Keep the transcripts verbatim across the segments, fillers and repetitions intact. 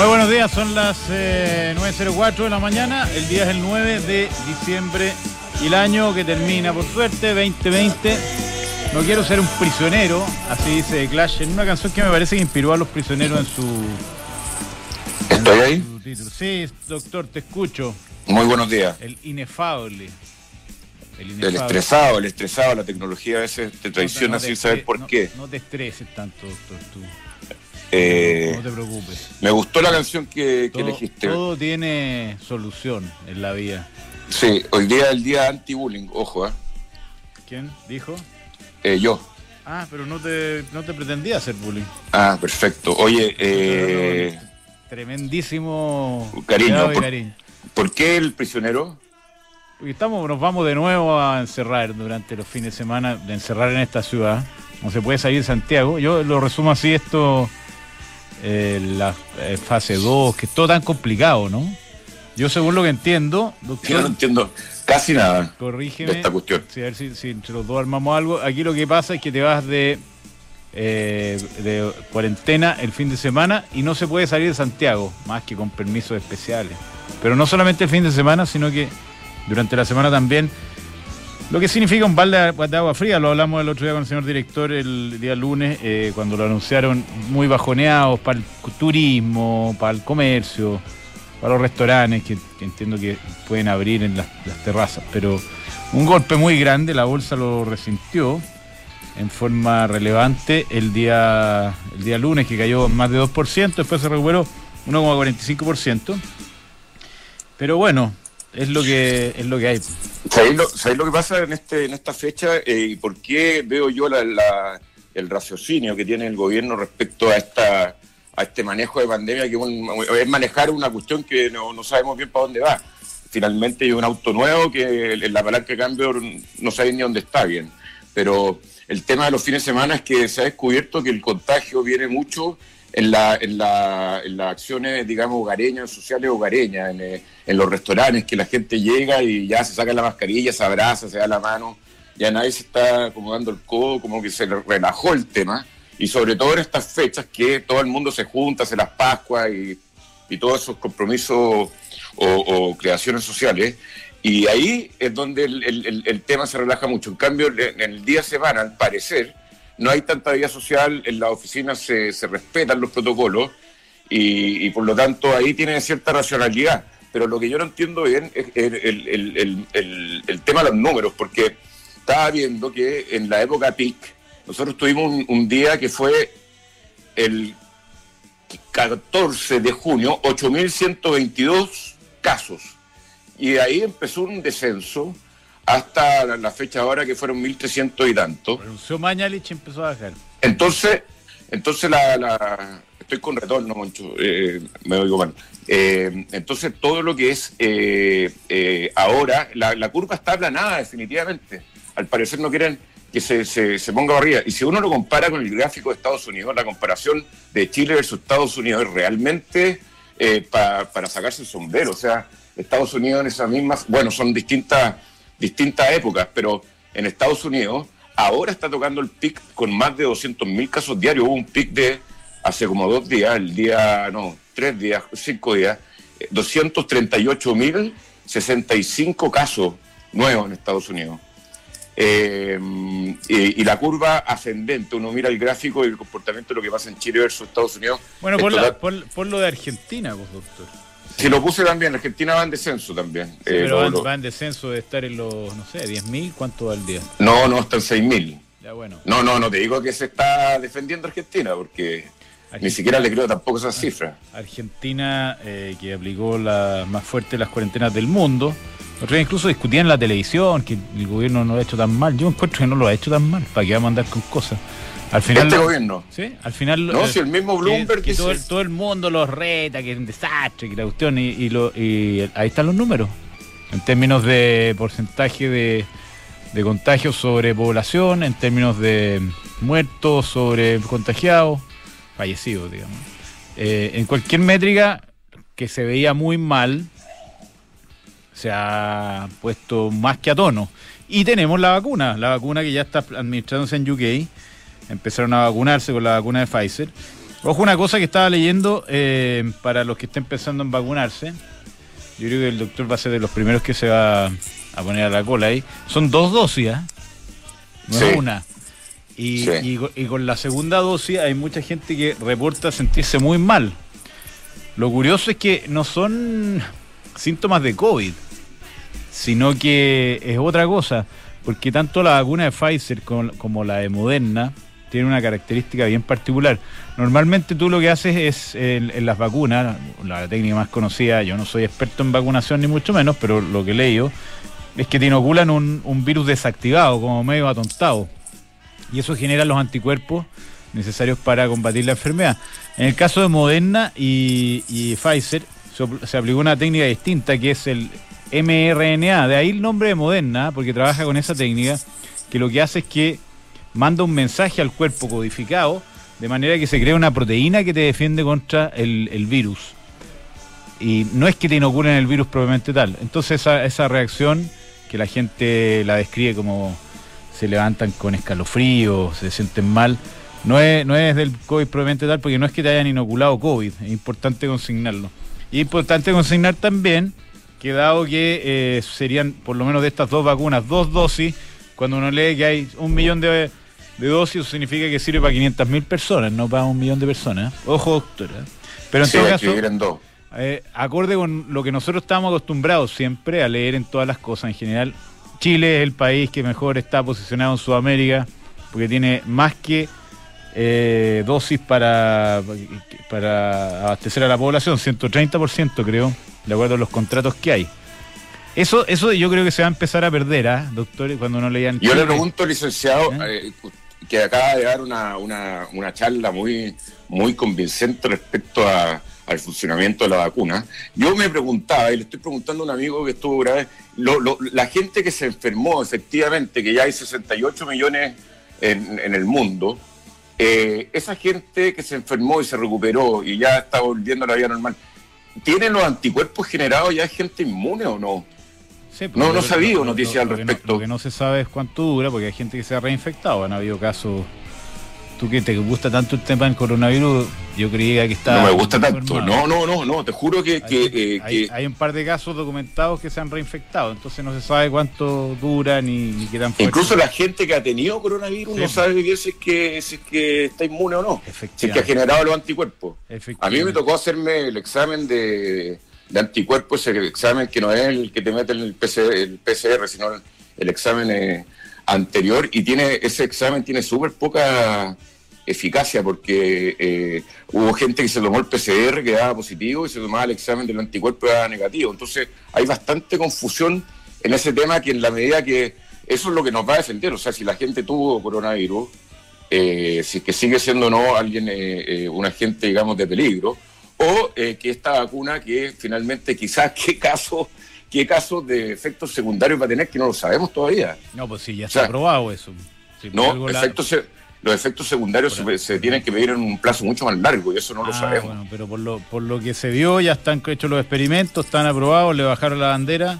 Muy buenos días, son las eh, nueve cero cuatro de la mañana, el día es el nueve de diciembre y el año que termina, por suerte, veinte veinte. No quiero ser un prisionero, así dice The Clash, en una canción que me parece que inspiró a los prisioneros en su... ¿Estoy ahí? En su título. Sí, doctor, te escucho. Muy buenos días. El inefable. El, inefable. el estresado, el estresado, la tecnología a veces te traiciona no, no te sin saber por no, qué. No te estreses tanto, doctor, tú. Eh, no, no te preocupes. Me gustó la canción que, todo, que elegiste. Todo tiene solución en la vida. Sí, hoy día es el día anti-bullying, ojo, ¿eh? ¿Quién dijo? Eh, yo. Ah, pero no te, no te pretendía hacer bullying. Ah, perfecto. Oye, eh... tremendísimo cariño. Por, cariño. ¿Por qué el prisionero? Porque estamos, nos vamos de nuevo a encerrar durante los fines de semana, de encerrar en esta ciudad. No se puede salir de Santiago. Yo lo resumo así esto, eh, la eh, fase dos, que es todo tan complicado, ¿no? Yo según lo que entiendo, doctor, yo no entiendo casi nada. Corrígeme. De esta cuestión. Sí, a ver si, si entre los dos armamos algo. Aquí lo que pasa es que te vas de, eh, de cuarentena el fin de semana y no se puede salir de Santiago, más que con permisos especiales. Pero no solamente el fin de semana, sino que durante la semana también. Lo que significa un balde de agua fría, lo hablamos el otro día con el señor director el día lunes, eh, cuando lo anunciaron, muy bajoneados para el turismo, para el comercio, para los restaurantes, que, que entiendo que pueden abrir en las, las terrazas, pero un golpe muy grande, la bolsa lo resintió en forma relevante el día, el día lunes, que cayó más de dos por ciento, después se recuperó uno coma cuarenta y cinco por ciento, pero bueno, es lo que es lo que hay. ¿Sabéis lo, ¿sabéis lo que pasa en este en esta fecha eh, y por qué veo yo la, la, el raciocinio que tiene el gobierno respecto a esta a este manejo de pandemia, que un, es manejar una cuestión que no, no sabemos bien para dónde va? Finalmente hay un auto nuevo que en la palanca de cambio no sabéis ni dónde está bien, pero el tema de los fines de semana es que se ha descubierto que el contagio viene mucho en la en la en las acciones, digamos, hogareñas, sociales hogareñas, en, en los restaurantes, que la gente llega y ya se saca la mascarilla, se abraza, se da la mano, ya nadie se está acomodando el codo, como que se relajó el tema, y sobre todo en estas fechas que todo el mundo se junta, hace las Pascuas y, y todos esos compromisos o, o creaciones sociales, y ahí es donde el, el, el tema se relaja mucho. En cambio, en el día de semana, al parecer, no hay tanta vida social, en las oficinas se, se respetan los protocolos y, y por lo tanto ahí tiene cierta racionalidad. Pero lo que yo no entiendo bien es el, el, el, el, el, el tema de los números, porque estaba viendo que en la época peak nosotros tuvimos un, un día que fue el catorce de junio, ocho mil ciento veintidós casos, y de ahí empezó un descenso hasta la, la fecha ahora, que fueron mil trescientos y tanto. Renunció Mañalich y empezó a bajar. Entonces, entonces la, la estoy con retorno, Moncho, eh, me oigo mal. Eh, entonces todo lo que es eh, eh, ahora, la, la curva está aplanada definitivamente. Al parecer no quieren que se, se, se ponga barriga. Y si uno lo compara con el gráfico de Estados Unidos, la comparación de Chile versus Estados Unidos es realmente eh, pa, para sacarse el sombrero. O sea, Estados Unidos en esas mismas, bueno, son distintas distintas épocas, pero en Estados Unidos ahora está tocando el pic con más de doscientos mil casos diarios. Hubo un pic de hace como dos días, el día, no, tres días, cinco días, doscientos treinta y ocho mil sesenta y cinco casos nuevos en Estados Unidos. Eh, y, y la curva ascendente, uno mira el gráfico y el comportamiento de lo que pasa en Chile versus Estados Unidos. Bueno, por, la, por, por lo de Argentina, pues, doctor. Si lo puse también, Argentina va en descenso también. Sí, pero eh, va, lo, va en descenso de estar en los, no sé, diez mil, ¿cuánto va al día? No, no, está en seis mil. Ya, bueno. No, no, no te digo que se está defendiendo Argentina, porque Argentina, ni siquiera le creo tampoco esas cifras. Argentina, eh, que aplicó la más fuerte de las cuarentenas del mundo. Otros incluso discutían en la televisión que el gobierno no lo ha hecho tan mal. Yo encuentro que no lo ha hecho tan mal. ¿Para qué vamos a andar con cosas? Al final este lo, gobierno. Sí, al final. No, eh, si el mismo Bloomberg que, que todo, dice... todo el mundo los reta, que es un desastre, que la cuestión. Y, y, lo, y ahí están los números. En términos de porcentaje de, de contagios sobre población, en términos de muertos sobre contagiados, fallecidos, digamos. Eh, en cualquier métrica que se veía muy mal, se ha puesto más que a tono. Y tenemos la vacuna, la vacuna que ya está administrándose en U K. Empezaron a vacunarse con la vacuna de Pfizer. Ojo, una cosa que estaba leyendo, eh, para los que estén pensando en vacunarse, yo creo que el doctor va a ser de los primeros que se va a poner a la cola ahí. Son dos dosis, ¿eh? No sí. es una. Y, sí. y, y con la segunda dosis hay mucha gente que reporta sentirse muy mal. Lo curioso es que no son síntomas de COVID, sino que es otra cosa, porque tanto la vacuna de Pfizer como, como la de Moderna tiene una característica bien particular. Normalmente tú lo que haces es, en, en las vacunas, la técnica más conocida, yo no soy experto en vacunación ni mucho menos, pero lo que he leído es que te inoculan un, un virus desactivado, como medio atontado, y eso genera los anticuerpos necesarios para combatir la enfermedad. En el caso de Moderna y, y Pfizer, se, se aplicó una técnica distinta, que es el mRNA, de ahí el nombre de Moderna, porque trabaja con esa técnica, que lo que hace es que manda un mensaje al cuerpo codificado, de manera que se crea una proteína que te defiende contra el, el virus. Y no es que te inoculen el virus propiamente tal. Entonces esa, esa reacción, que la gente la describe como se levantan con escalofríos, se sienten mal, no es, no es del COVID propiamente tal, porque no es que te hayan inoculado COVID, es importante consignarlo. Y es importante consignar también que dado que eh, serían, por lo menos de estas dos vacunas, dos dosis, cuando uno lee que hay un millón de... de dosis, eso significa que sirve para quinientas mil personas, no para un millón de personas. Ojo, doctora. Pero en sí, todo caso, en dos. Eh, acorde con lo que nosotros estamos acostumbrados siempre a leer en todas las cosas en general, Chile es el país que mejor está posicionado en Sudamérica, porque tiene más que eh, dosis para, para abastecer a la población, ciento treinta por ciento creo, de acuerdo a los contratos que hay. Eso, eso yo creo que se va a empezar a perder, ¿ah, ¿eh, doctor? Cuando no leían. Yo le pregunto, licenciado, ¿Eh? eh, que acaba de dar una, una, una charla muy, muy convincente respecto a, al funcionamiento de la vacuna. Yo me preguntaba, y le estoy preguntando a un amigo que estuvo grave, lo, lo, la gente que se enfermó, efectivamente, que ya hay sesenta y ocho millones en, en el mundo, eh, esa gente que se enfermó y se recuperó y ya está volviendo a la vida normal, ¿tienen los anticuerpos generados? ¿Ya es gente inmune o no? Sí, no, no sabía noticias al respecto. No, lo que no se sabe es cuánto dura, porque hay gente que se ha reinfectado. Han habido casos. Tú que te gusta tanto el tema del coronavirus, yo creía que estaba. No me gusta tanto. No, no, no, no. Te juro que. Hay, que, eh, hay, que... hay un par de casos documentados que se han reinfectado. Entonces no se sabe cuánto dura ni, ni qué tan fuerte. Incluso la gente que ha tenido coronavirus sí. no sabe bien si es, que, si es que está inmune o no. Si es que ha generado los anticuerpos. A mí me tocó hacerme el examen de. de anticuerpos, ese examen que no es el que te mete en el P C R, el P C R sino el, el examen eh, anterior, y tiene ese examen tiene súper poca eficacia, porque eh, hubo gente que se tomó el P C R que daba positivo y se tomaba el examen del anticuerpo y daba negativo. Entonces hay bastante confusión en ese tema, que en la medida que eso es lo que nos va a defender, o sea, si la gente tuvo coronavirus, eh, si es que sigue siendo o no alguien, eh, eh, un agente, digamos, de peligro, o eh, que esta vacuna, que finalmente quizás qué casos qué casos de efectos secundarios va a tener, que no lo sabemos todavía. No, pues sí, ya está o sea, aprobado eso. Sí, no, efectos, la... los efectos secundarios se, se tienen que medir en un plazo mucho más largo, y eso no ah, lo sabemos. Bueno, pero por lo, por lo que se vio, ya están hechos los experimentos, están aprobados, le bajaron la bandera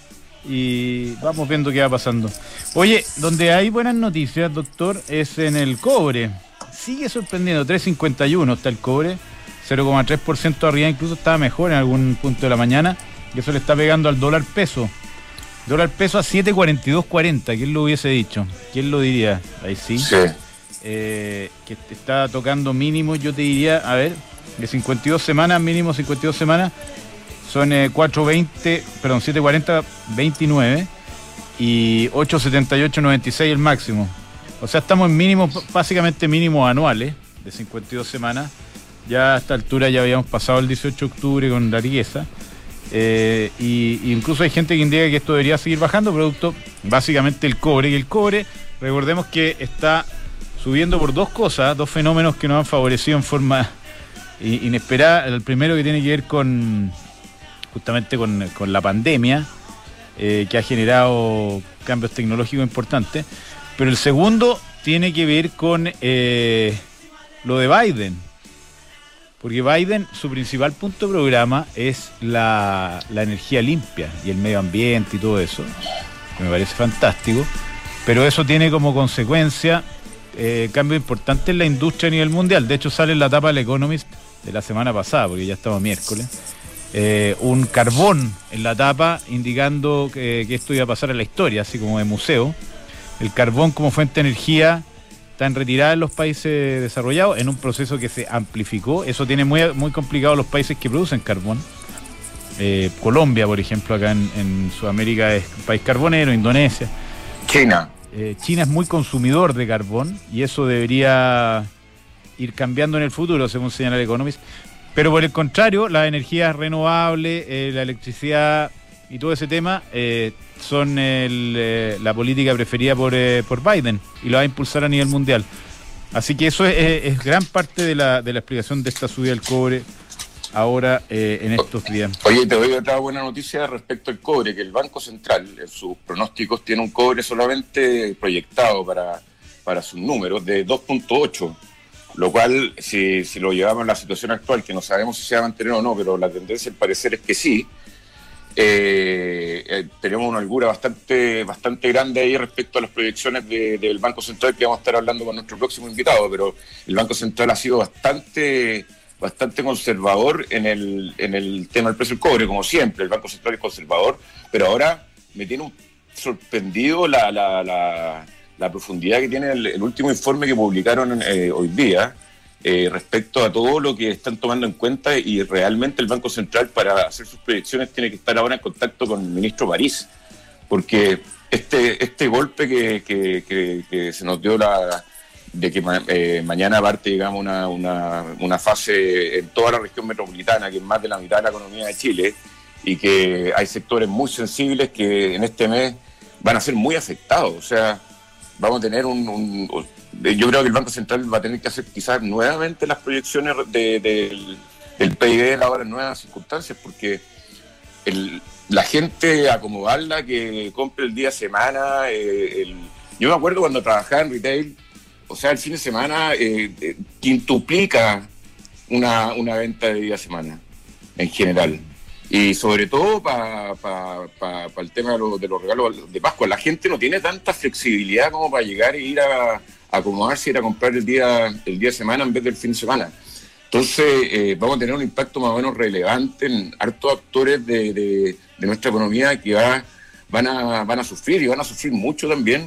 y vamos viendo qué va pasando. Oye, donde hay buenas noticias, doctor, es en el cobre. Sigue sorprendiendo, tres cincuenta y uno está el cobre, cero coma tres por ciento arriba, incluso estaba mejor en algún punto de la mañana, y eso le está pegando al dólar peso. Dólar peso a siete cuarenta y dos cuarenta, ¿quién lo hubiese dicho? ¿Quién lo diría? Ahí sí. Sí. Eh, que está tocando mínimo, yo te diría, a ver, de cincuenta y dos semanas, mínimo cincuenta y dos semanas, son eh, cuatro veinte, perdón, siete cuarenta veintinueve y ocho setenta y ocho noventa y seis el máximo. O sea, estamos en mínimos, básicamente mínimos anuales, de cincuenta y dos semanas. Ya a esta altura ya habíamos pasado el dieciocho de octubre con la riqueza. Eh, y, y incluso hay gente que indica que esto debería seguir bajando, producto básicamente el cobre. Y el cobre, recordemos que está subiendo por dos cosas, dos fenómenos que nos han favorecido en forma inesperada. El primero, que tiene que ver con justamente con, con la pandemia, eh, que ha generado cambios tecnológicos importantes. Pero el segundo tiene que ver con eh, lo de Biden. Porque Biden, su principal punto de programa es la, la energía limpia y el medio ambiente y todo eso, que me parece fantástico, pero eso tiene como consecuencia eh, cambios importantes en la industria a nivel mundial. De hecho, sale en la tapa del Economist de la semana pasada, porque ya estaba miércoles, eh, un carbón en la tapa indicando que, que esto iba a pasar a la historia, así como de museo. El carbón como fuente de energía está en retirada en los países desarrollados, en un proceso que se amplificó. Eso tiene muy, muy complicado a los países que producen carbón. Eh, Colombia, por ejemplo, acá en, en Sudamérica es un país carbonero, Indonesia. China. Eh, China es muy consumidor de carbón y eso debería ir cambiando en el futuro, según señala el Economist. Pero por el contrario, las energías renovables, eh, la electricidad y todo ese tema eh, son el, eh, la política preferida por, eh, por Biden y lo va a impulsar a nivel mundial. Así que eso es, es, es gran parte de la, de la explicación de esta subida del cobre ahora eh, en estos días. Oye, te doy otra buena noticia respecto al cobre, que el Banco Central en sus pronósticos tiene un cobre solamente proyectado para, para sus números de dos punto ocho, lo cual si, si lo llevamos a la situación actual, que no sabemos si se va a mantener o no, pero la tendencia al parecer es que sí, eh, eh, tenemos una holgura bastante, bastante grande ahí respecto a las proyecciones de, del Banco Central, que vamos a estar hablando con nuestro próximo invitado, pero el Banco Central ha sido bastante... bastante conservador en el en el tema del precio del cobre, como siempre. El Banco Central es conservador, pero ahora me tiene un sorprendido la, la, la, la profundidad que tiene el, el último informe que publicaron eh, hoy día eh, respecto a todo lo que están tomando en cuenta, y realmente el Banco Central, para hacer sus proyecciones, tiene que estar ahora en contacto con el ministro París, porque este este golpe que, que, que, que se nos dio la de que ma- eh, mañana parte, digamos, una, una, una fase en toda la región metropolitana, que es más de la mitad de la economía de Chile, y que hay sectores muy sensibles que en este mes van a ser muy afectados. O sea, vamos a tener un... un yo creo que el Banco Central va a tener que hacer quizás nuevamente las proyecciones de, de, del P I B ahora en nuevas circunstancias, porque el, la gente acomodarla, que compre el día de semana. Eh, el, yo me acuerdo cuando trabajaba en retail, o sea, el fin de semana eh, eh, quintuplica una, una venta de día de semana, en general. Y sobre todo para pa, pa, pa el tema de, lo, de los regalos de Pascua. La gente no tiene tanta flexibilidad como para llegar e ir a, a acomodarse y ir a comprar el día, el día de semana en vez del fin de semana. Entonces, eh, vamos a tener un impacto más o menos relevante en hartos actores de, de, de nuestra economía que va, van, a, van a sufrir, y van a sufrir mucho también,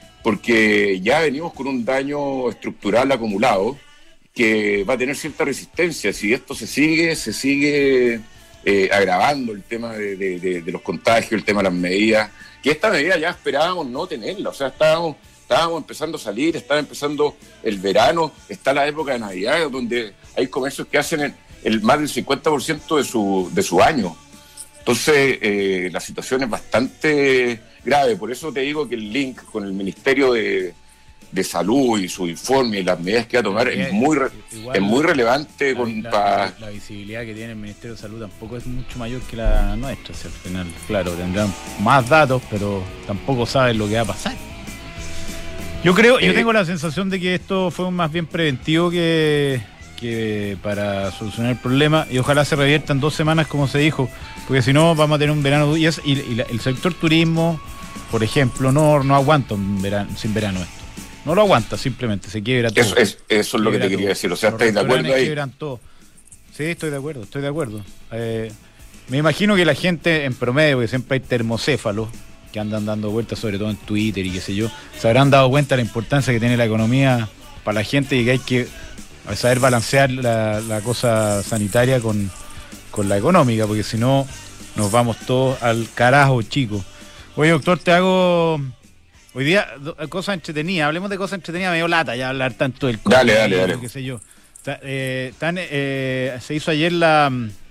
porque ya venimos con un daño estructural acumulado que va a tener cierta resistencia. Si esto se sigue, se sigue eh, agravando el tema de, de, de, de los contagios, el tema de las medidas, que esta medida ya esperábamos no tenerla. O sea, estábamos, estábamos empezando a salir, estaba empezando el verano, está la época de Navidad, donde hay comercios que hacen el, el más del cincuenta por ciento de su, de su año. Entonces, eh, la situación es bastante grave. Por eso te digo que el link con el Ministerio de, de Salud y su informe y las medidas que va a tomar es muy, re, es muy relevante. La, con, la, pa... la, la visibilidad que tiene el Ministerio de Salud tampoco es mucho mayor que la nuestra. Si al final, claro, tendrán más datos, pero tampoco saben lo que va a pasar. Yo creo, eh, yo tengo la sensación de que esto fue más bien preventivo que... que para solucionar el problema, y ojalá se revierta en dos semanas como se dijo, porque si no vamos a tener un verano y, es, y, y la, el sector turismo, por ejemplo, no, no aguanta un verano, sin verano esto, no lo aguanta, simplemente se quiebra todo. Eso es, eso es lo que te quería todo. decir, o sea, ¿estáis de acuerdo ahí? Quiebran todo. Sí, estoy de acuerdo, estoy de acuerdo. Eh, me imagino que la gente en promedio, porque siempre hay termocéfalos que andan dando vueltas, sobre todo en Twitter y qué sé yo, se habrán dado cuenta de la importancia que tiene la economía para la gente y que hay que a saber balancear la, la cosa sanitaria con, con la económica, porque si no nos vamos todos al carajo, chicos. Oye, doctor, te hago hoy día do, cosas entretenidas. Hablemos de cosas entretenidas, me dio lata ya hablar tanto del COVID, dale, dale, dale. qué sé yo. Ta, eh, tan, eh, se hizo ayer la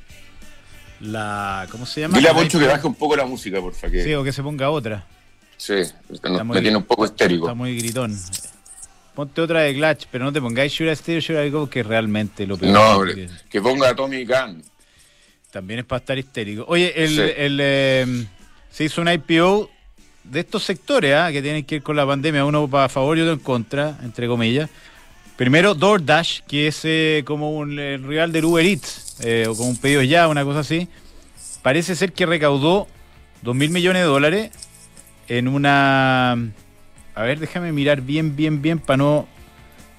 la ¿cómo se llama? Dile a Poncho que baje un poco la música, por favor. Sí, o que se ponga otra. Sí, no, me tiene un poco histérico. Está muy gritón. Ponte otra de Clutch, pero no te pongáis Should I Stay or Should I Go, que es realmente lo peor. No, que, que ponga Tommy Gunn. También es para estar histérico. Oye, el, sí. el eh, se hizo un I P O de estos sectores ¿eh? que tienen que ir con la pandemia, uno para favor y otro en contra, entre comillas. Primero, DoorDash, que es eh, como un el rival del Uber Eats, eh, o como un pedido ya, una cosa así. Parece ser que recaudó dos mil millones de dólares en una... A ver, déjame mirar bien, bien, bien para no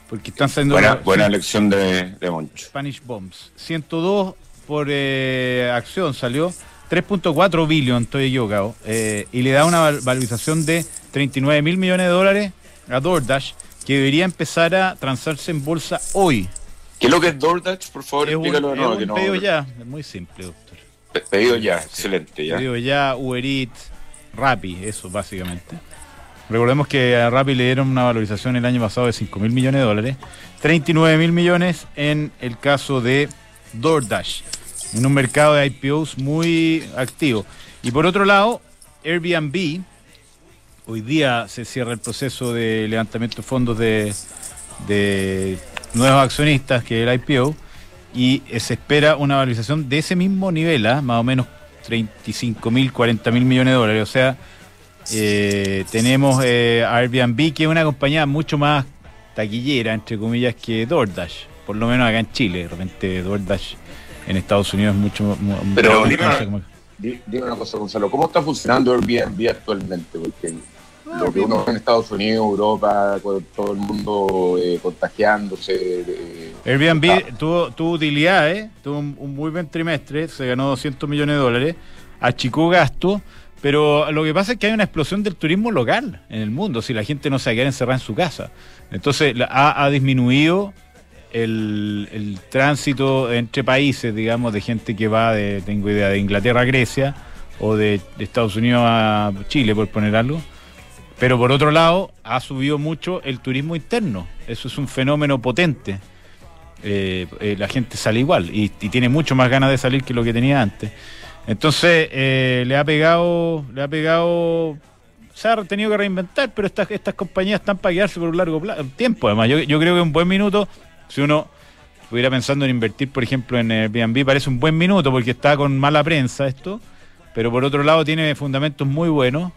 porque están saliendo... Buena, los, buena elección de, de Moncho. Spanish Bombs. ciento dos por eh, acción salió, tres punto cuatro billion, estoy equivocado, eh, y le da una valorización de treinta y nueve mil millones de dólares a DoorDash, que debería empezar a transarse en bolsa hoy. ¿Qué es lo que es DoorDash? Por favor, es explícalo un, de nuevo. es un que no... pedido ya, es muy simple, doctor. Pe- Pedido ya, excelente. Ya. Pedido ya, Uber Eats, Rappi, eso básicamente. Recordemos que a Rappi le dieron una valorización el año pasado de cinco mil millones de dólares, treinta y nueve mil millones en el caso de DoorDash, en un mercado de I P Os muy activo. Y por otro lado, Airbnb, hoy día se cierra el proceso de levantamiento de fondos de, de nuevos accionistas, que es el I P O, y se espera una valorización de ese mismo nivel, ¿eh? Más o menos treinta y cinco mil, cuarenta mil millones de dólares. O sea, eh, tenemos eh, Airbnb, que es una compañía mucho más taquillera, entre comillas, que DoorDash, por lo menos acá en Chile. De repente DoorDash en Estados Unidos es mucho más... Pero dime, como... dime una cosa, Gonzalo, ¿cómo está funcionando Airbnb actualmente? Porque no, lo que uno ve en Estados Unidos, Europa, con todo el mundo eh, contagiándose... Eh, Airbnb ah. tuvo, tuvo utilidades, tuvo un, un muy buen trimestre, se ganó doscientos millones de dólares, achicó gasto, pero lo que pasa es que hay una explosión del turismo local en el mundo, si la gente no se va a quedar encerrada en su casa. Entonces la, ha, ha disminuido el, el tránsito entre países, digamos, de gente que va de, tengo idea, de Inglaterra a Grecia, o de, de Estados Unidos a Chile, por poner algo. Pero por otro lado, ha subido mucho el turismo interno. Eso es un fenómeno potente. Eh, eh, la gente sale igual y, y tiene mucho más ganas de salir que lo que tenía antes. Entonces eh, le ha pegado, le ha pegado, se ha tenido que reinventar, pero estas estas compañías están para quedarse por un largo plazo, tiempo. Además, yo, yo creo que un buen minuto, si uno estuviera pensando en invertir, por ejemplo, en Airbnb, parece un buen minuto porque está con mala prensa esto, pero por otro lado tiene fundamentos muy buenos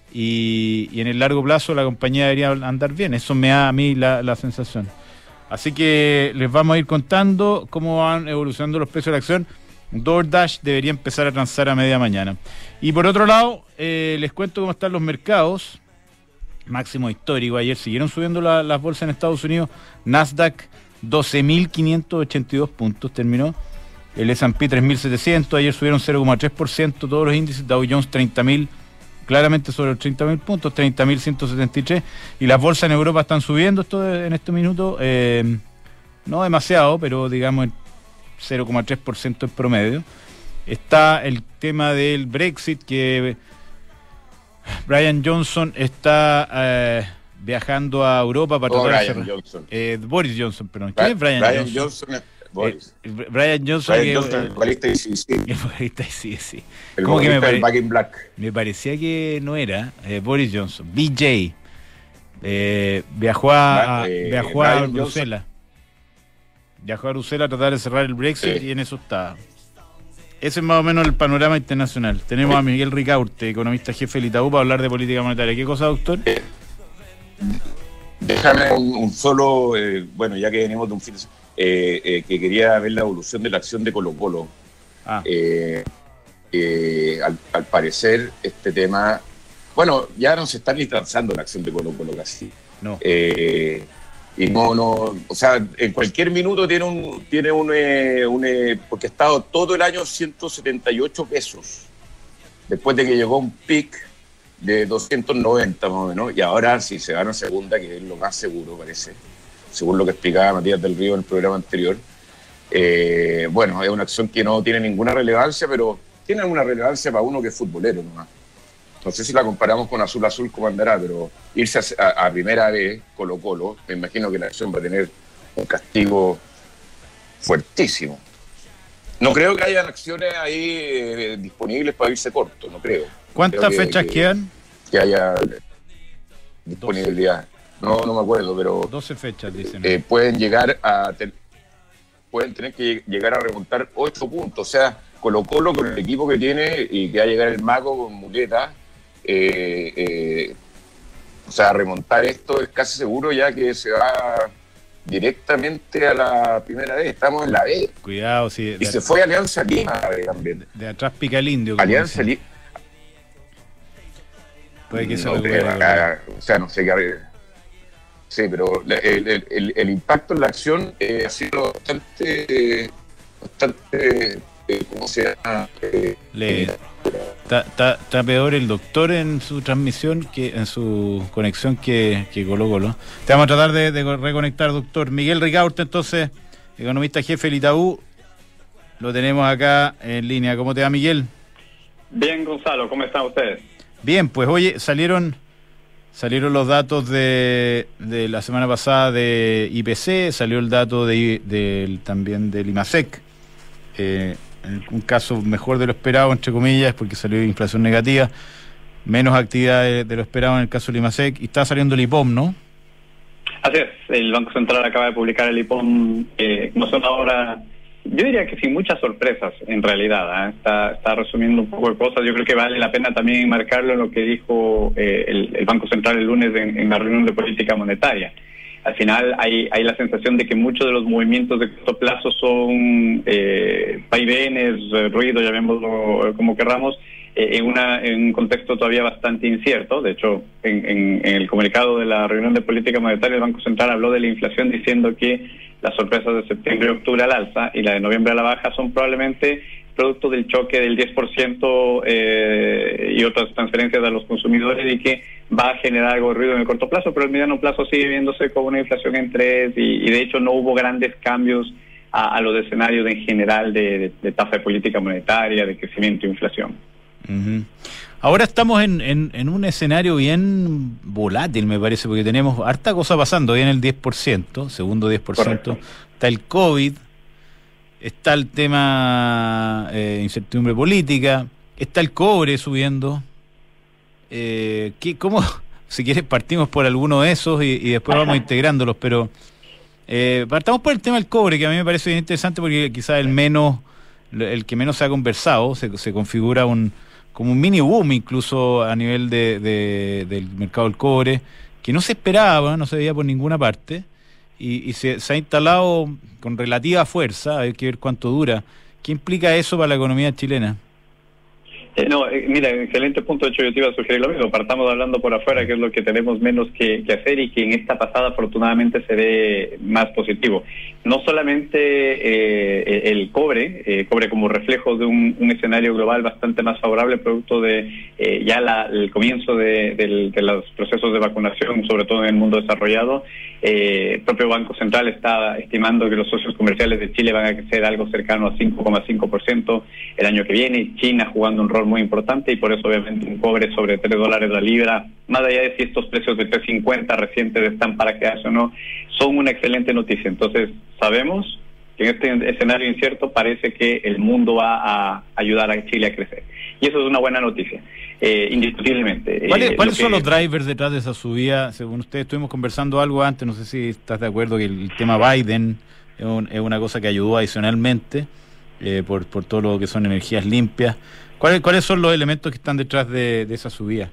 y, y en el largo plazo la compañía debería andar bien. Eso me da a mí la, la sensación. Así que les vamos a ir contando cómo van evolucionando los precios de la acción. DoorDash debería empezar a transar a media mañana. Y por otro lado, eh, les cuento cómo están los mercados. Máximo histórico. Ayer siguieron subiendo la, las bolsas en Estados Unidos. Nasdaq doce mil quinientos ochenta y dos puntos terminó. El S and P tres mil setecientos. Ayer subieron cero coma tres por ciento todos los índices. Dow Jones treinta mil. Claramente sobre los treinta mil puntos, treinta mil ciento setenta y tres. Y las bolsas en Europa están subiendo esto de, en este minuto. Eh, no demasiado, pero digamos cero coma tres por ciento en promedio. Está el tema del Brexit, que Brian Johnson está eh, viajando a Europa para oh, tratar Brian de cerrar. Johnson. Eh, Boris Johnson, perdón. ¿Quién es Brian, Brian Johnson? Johnson es Boris. Eh, Brian Johnson, Brian que, Johnson el vocalista de C C. el vocalista de C C. El ¿Cómo que me, vocalista pare... del Back in Black. me parecía que no era eh, Boris Johnson? B J. Eh, viajó a, a, eh, viajó a Brian Bruselas. Johnson. Viajó a Bruselas a tratar de cerrar el Brexit Sí. y en eso está. Ese es más o menos el panorama internacional. Tenemos Sí. a Miguel Ricaurte, economista jefe del Itaú, para hablar de política monetaria. ¿Qué cosa, doctor? Eh, déjame un, un solo, eh, bueno, ya que venimos de un fin de semana, eh, eh, que quería ver la evolución de la acción de Colo-Colo. Ah. Eh, eh, al, al parecer, este tema, bueno, ya no se está ni transando la acción de Colo-Colo casi. No. Eh, y no, no, o sea, en cualquier minuto tiene un, tiene un, eh, un eh, porque ha estado todo el año ciento setenta y ocho pesos, después de que llegó un pic de doscientos noventa más o menos, y ahora si se van a segunda, que es lo más seguro parece, según lo que explicaba Matías del Río en el programa anterior, eh, bueno, es una acción que no tiene ninguna relevancia, pero tiene alguna relevancia para uno que es futbolero nomás. No sé si la comparamos con Azul Azul como andará, pero irse a, a, a primera vez, Colo Colo, me imagino que la acción va a tener un castigo fuertísimo. No creo que hayan acciones ahí eh, disponibles para irse corto, no creo. ¿Cuántas creo que, fechas que, quedan? Que haya disponibilidad. No, no me acuerdo, pero doce fechas, dicen. Eh, pueden llegar a ten, pueden tener que llegar a remontar ocho puntos. O sea, Colo Colo con el equipo que tiene y que va a llegar el Mago con muleta, eh, eh, o sea, remontar esto es casi seguro ya que se va directamente a la primera vez. Estamos en la B. Cuidado, sí. Y de, se fue Alianza Lima también. De, de atrás pica el indio. Alianza Lima. Puede que se no, recupere. acá, o sea, no sé qué. Sí, pero el, el, el, el impacto en la acción eh, ha sido bastante, bastante eh, ¿cómo se llama? Eh, Le, está peor el doctor en su transmisión, que en su conexión que, que Colo Colo. Te vamos a tratar de, de reconectar, doctor. Miguel Ricaurte, entonces, economista jefe del Itaú, lo tenemos acá en línea. ¿Cómo te va, Miguel? Bien, Gonzalo, ¿cómo están ustedes? Bien, pues oye, salieron salieron los datos de, de la semana pasada de I P C, salió el dato de, de también del IMASEC, eh, en un caso mejor de lo esperado, entre comillas, porque salió inflación negativa, menos actividad de, de lo esperado en el caso del IMASEC, y está saliendo el I P O M, ¿no? Así es, el Banco Central acaba de publicar el I P O M, eh, como son ahora, yo diría que sin muchas sorpresas, en realidad, ¿eh? está, está resumiendo un poco de cosas. Yo creo que vale la pena también marcarlo en lo que dijo eh, el, el Banco Central el lunes en, en la reunión de política monetaria. Al final hay, hay la sensación de que muchos de los movimientos de corto plazo son eh, vaivenes, eh, ruido, llamémoslo como querramos, eh, en, una, en un contexto todavía bastante incierto. De hecho, en, en, en el comunicado de la reunión de política monetaria, el Banco Central habló de la inflación diciendo que las sorpresas de septiembre y octubre al alza y la de noviembre a la baja son probablemente producto del choque del diez por ciento eh, y otras transferencias a los consumidores, y que va a generar algo de ruido en el corto plazo, pero el mediano plazo sigue viéndose como una inflación en tres, y, y de hecho no hubo grandes cambios a, a los escenarios en general de, de, de tasa de política monetaria, de crecimiento e inflación. Uh-huh. Ahora estamos en, en, en un escenario bien volátil, me parece, porque tenemos harta cosa pasando. Viene el diez por ciento, segundo diez por ciento. Correcto. Está el COVID, está el tema eh, incertidumbre política, está el cobre subiendo. Eh, ¿qué, ¿Cómo? Si quieres partimos por alguno de esos y, y después vamos integrándolos, pero eh, partamos por el tema del cobre, que a mí me parece bien interesante porque quizás el menos, el que menos se ha conversado. Se, se configura un como un mini boom incluso a nivel de, de del mercado del cobre, que no se esperaba, no se veía por ninguna parte, y, y se, se ha instalado con relativa fuerza. Hay que ver cuánto dura. ¿Qué implica eso para la economía chilena? Eh, no, eh, mira, excelente punto. De hecho, yo te iba a sugerir lo mismo. Partamos hablando por afuera, que es lo que tenemos menos que, que hacer, y que en esta pasada afortunadamente se ve más positivo. No solamente eh, el cobre, eh, cobre como reflejo de un, un escenario global bastante más favorable, producto de eh, ya la, el comienzo de, de, de los procesos de vacunación, sobre todo en el mundo desarrollado. Eh, el propio Banco Central está estimando que los socios comerciales de Chile van a crecer algo cercano a cinco coma cinco por ciento el año que viene. China jugando un rol muy importante, y por eso obviamente un cobre sobre tres dólares la libra, más allá de si estos precios de tres cincuenta recientes están para quedarse o no, son una excelente noticia. Entonces sabemos que en este escenario incierto parece que el mundo va a ayudar a Chile a crecer, y eso es una buena noticia, eh, indiscutiblemente. ¿Cuáles, eh, ¿cuáles son que... los drivers detrás de esa subida? Según ustedes, estuvimos conversando algo antes, no sé si estás de acuerdo que el tema Biden es, un, es una cosa que ayudó adicionalmente eh, por, por todo lo que son energías limpias. ¿Cuáles, ¿Cuáles son los elementos que están detrás de, de esa subida?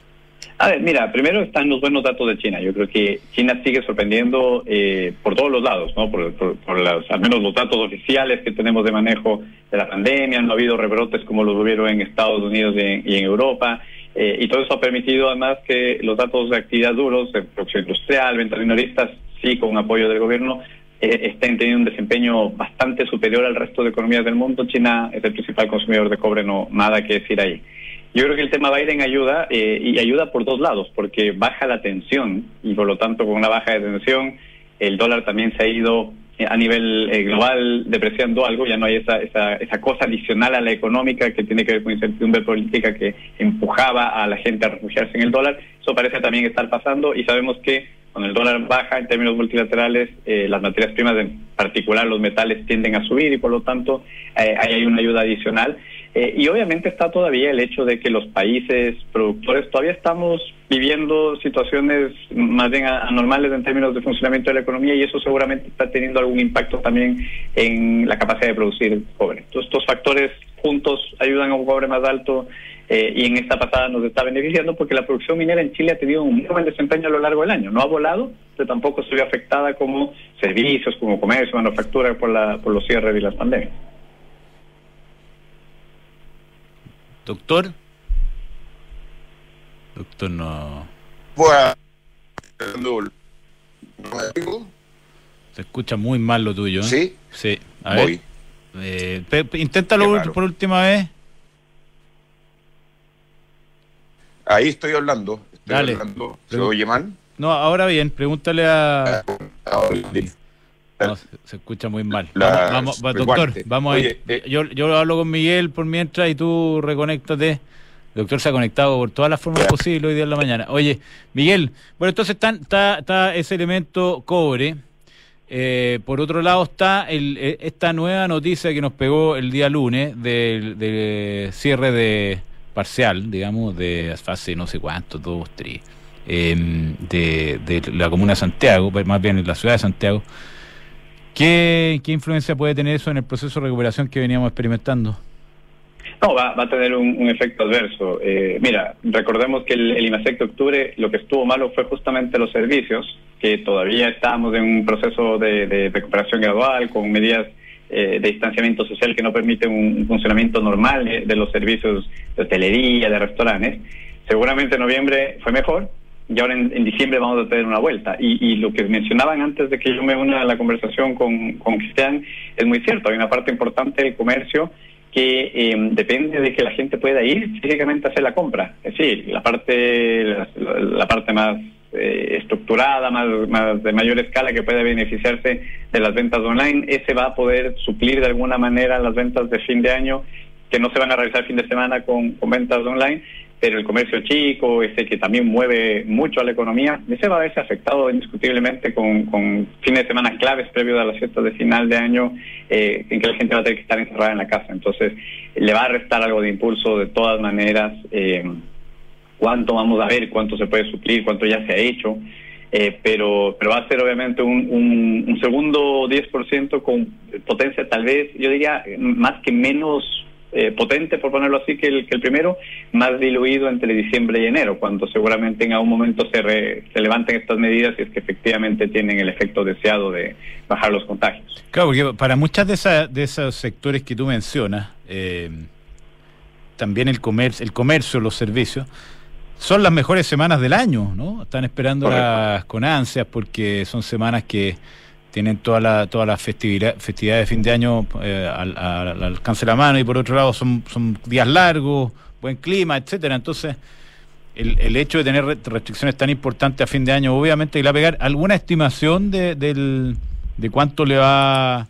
A ver, mira, primero están los buenos datos de China. Yo creo que China sigue sorprendiendo eh, por todos los lados, ¿no? Por, por, por los, al menos los datos oficiales que tenemos de manejo de la pandemia. No ha habido rebrotes como los hubieron en Estados Unidos y en, y en Europa. Eh, y todo eso ha permitido además que los datos de actividad duros, de producción industrial, ventas minoristas, sí, con apoyo del gobierno, eh, estén teniendo un desempeño bastante superior al resto de economías del mundo. China es el principal consumidor de cobre, no nada que decir ahí. Yo creo que el tema Biden ayuda, eh, y ayuda por dos lados, porque baja la tensión, y por lo tanto con una baja de tensión el dólar también se ha ido eh, a nivel eh, global depreciando algo. Ya no hay esa, esa esa cosa adicional a la económica que tiene que ver con incertidumbre política que empujaba a la gente a refugiarse en el dólar. Eso parece también estar pasando, y sabemos que cuando el dólar baja en términos multilaterales, eh, las materias primas, en particular los metales, tienden a subir, y por lo tanto eh, ahí hay una ayuda adicional. Eh, y obviamente está todavía el hecho de que los países productores todavía estamos viviendo situaciones más bien anormales en términos de funcionamiento de la economía, y eso seguramente está teniendo algún impacto también en la capacidad de producir cobre. Entonces, estos factores juntos ayudan a un cobre más alto, eh, y en esta pasada nos está beneficiando porque la producción minera en Chile ha tenido un muy buen desempeño a lo largo del año. No ha volado, pero tampoco se vio afectada como servicios, como comercio, manufactura, por la por los cierres y las pandemias. Doctor. Doctor no. Bueno, ¿No me digo? Se escucha muy mal lo tuyo, ¿eh? ¿Sí? Sí, a Voy. ver. Eh, pe- pe- inténtalo por última vez. Ahí estoy hablando. Estoy Dale. hablando. ¿Se oye mal? No, ahora bien, pregúntale a... Ahora, No, se, se escucha muy mal. La- Vamos, vamos, va, el doctor, guante. vamos Oye, ahí. eh, Yo, yo hablo con Miguel por mientras y tú reconéctate. El doctor se ha conectado por todas las formas Ya. posibles hoy día en la mañana. Oye, Miguel, bueno, entonces está, está, está ese elemento cobre. Eh, por otro lado está el, eh, esta nueva noticia que nos pegó el día lunes del de cierre de parcial, digamos, de fase no sé cuánto, dos, tres, eh, de, de la comuna de Santiago, más bien en la ciudad de Santiago. ¿Qué, ¿Qué influencia puede tener eso en el proceso de recuperación que veníamos experimentando? No, va, va a tener un, un efecto adverso. Eh, mira, recordemos que el, el IMASEC de octubre lo que estuvo malo fue justamente los servicios, que todavía estábamos en un proceso de, de recuperación gradual, con medidas eh, de distanciamiento social que no permiten un, un funcionamiento normal de, de los servicios de hotelería, de restaurantes. Seguramente en noviembre fue mejor, y ahora en, en diciembre vamos a tener una vuelta. Y, y lo que mencionaban antes de que yo me una a la conversación con, con Cristian es muy cierto. Hay una parte importante del comercio que eh, depende de que la gente pueda ir físicamente a hacer la compra. Es decir, la parte la, la parte más eh, estructurada, más, más de mayor escala, que puede beneficiarse de las ventas online, ese va a poder suplir de alguna manera las ventas de fin de año, que no se van a realizar fin de semana con, con ventas online, pero el comercio chico, ese que también mueve mucho a la economía, ese va a verse afectado indiscutiblemente con, con fines de semana claves previos a las fiestas de final de año, eh, en que la gente va a tener que estar encerrada en la casa. Entonces, le va a restar algo de impulso de todas maneras. Eh, cuánto vamos a ver, cuánto se puede suplir, cuánto ya se ha hecho, eh, pero pero va a ser obviamente un, un, un segundo diez por ciento con potencia, tal vez, yo diría, más que menos Eh, potente, por ponerlo así, que el, que el primero, más diluido entre diciembre y enero, cuando seguramente en algún momento se, re, se levanten estas medidas y es que efectivamente tienen el efecto deseado de bajar los contagios. Claro, porque para muchas de, esa, de esos sectores que tú mencionas, eh, también el comercio, el comercio, los servicios, son las mejores semanas del año, ¿no? Están esperando las, con ansias porque son semanas que tienen toda la, todas las festividad, festividades de fin de año eh, al, al, al alcance de la mano, y por otro lado son, son días largos, buen clima, etcétera. Entonces, el, el hecho de tener restricciones tan importantes a fin de año, obviamente le va a pegar. ¿Alguna estimación de, del, de cuánto le va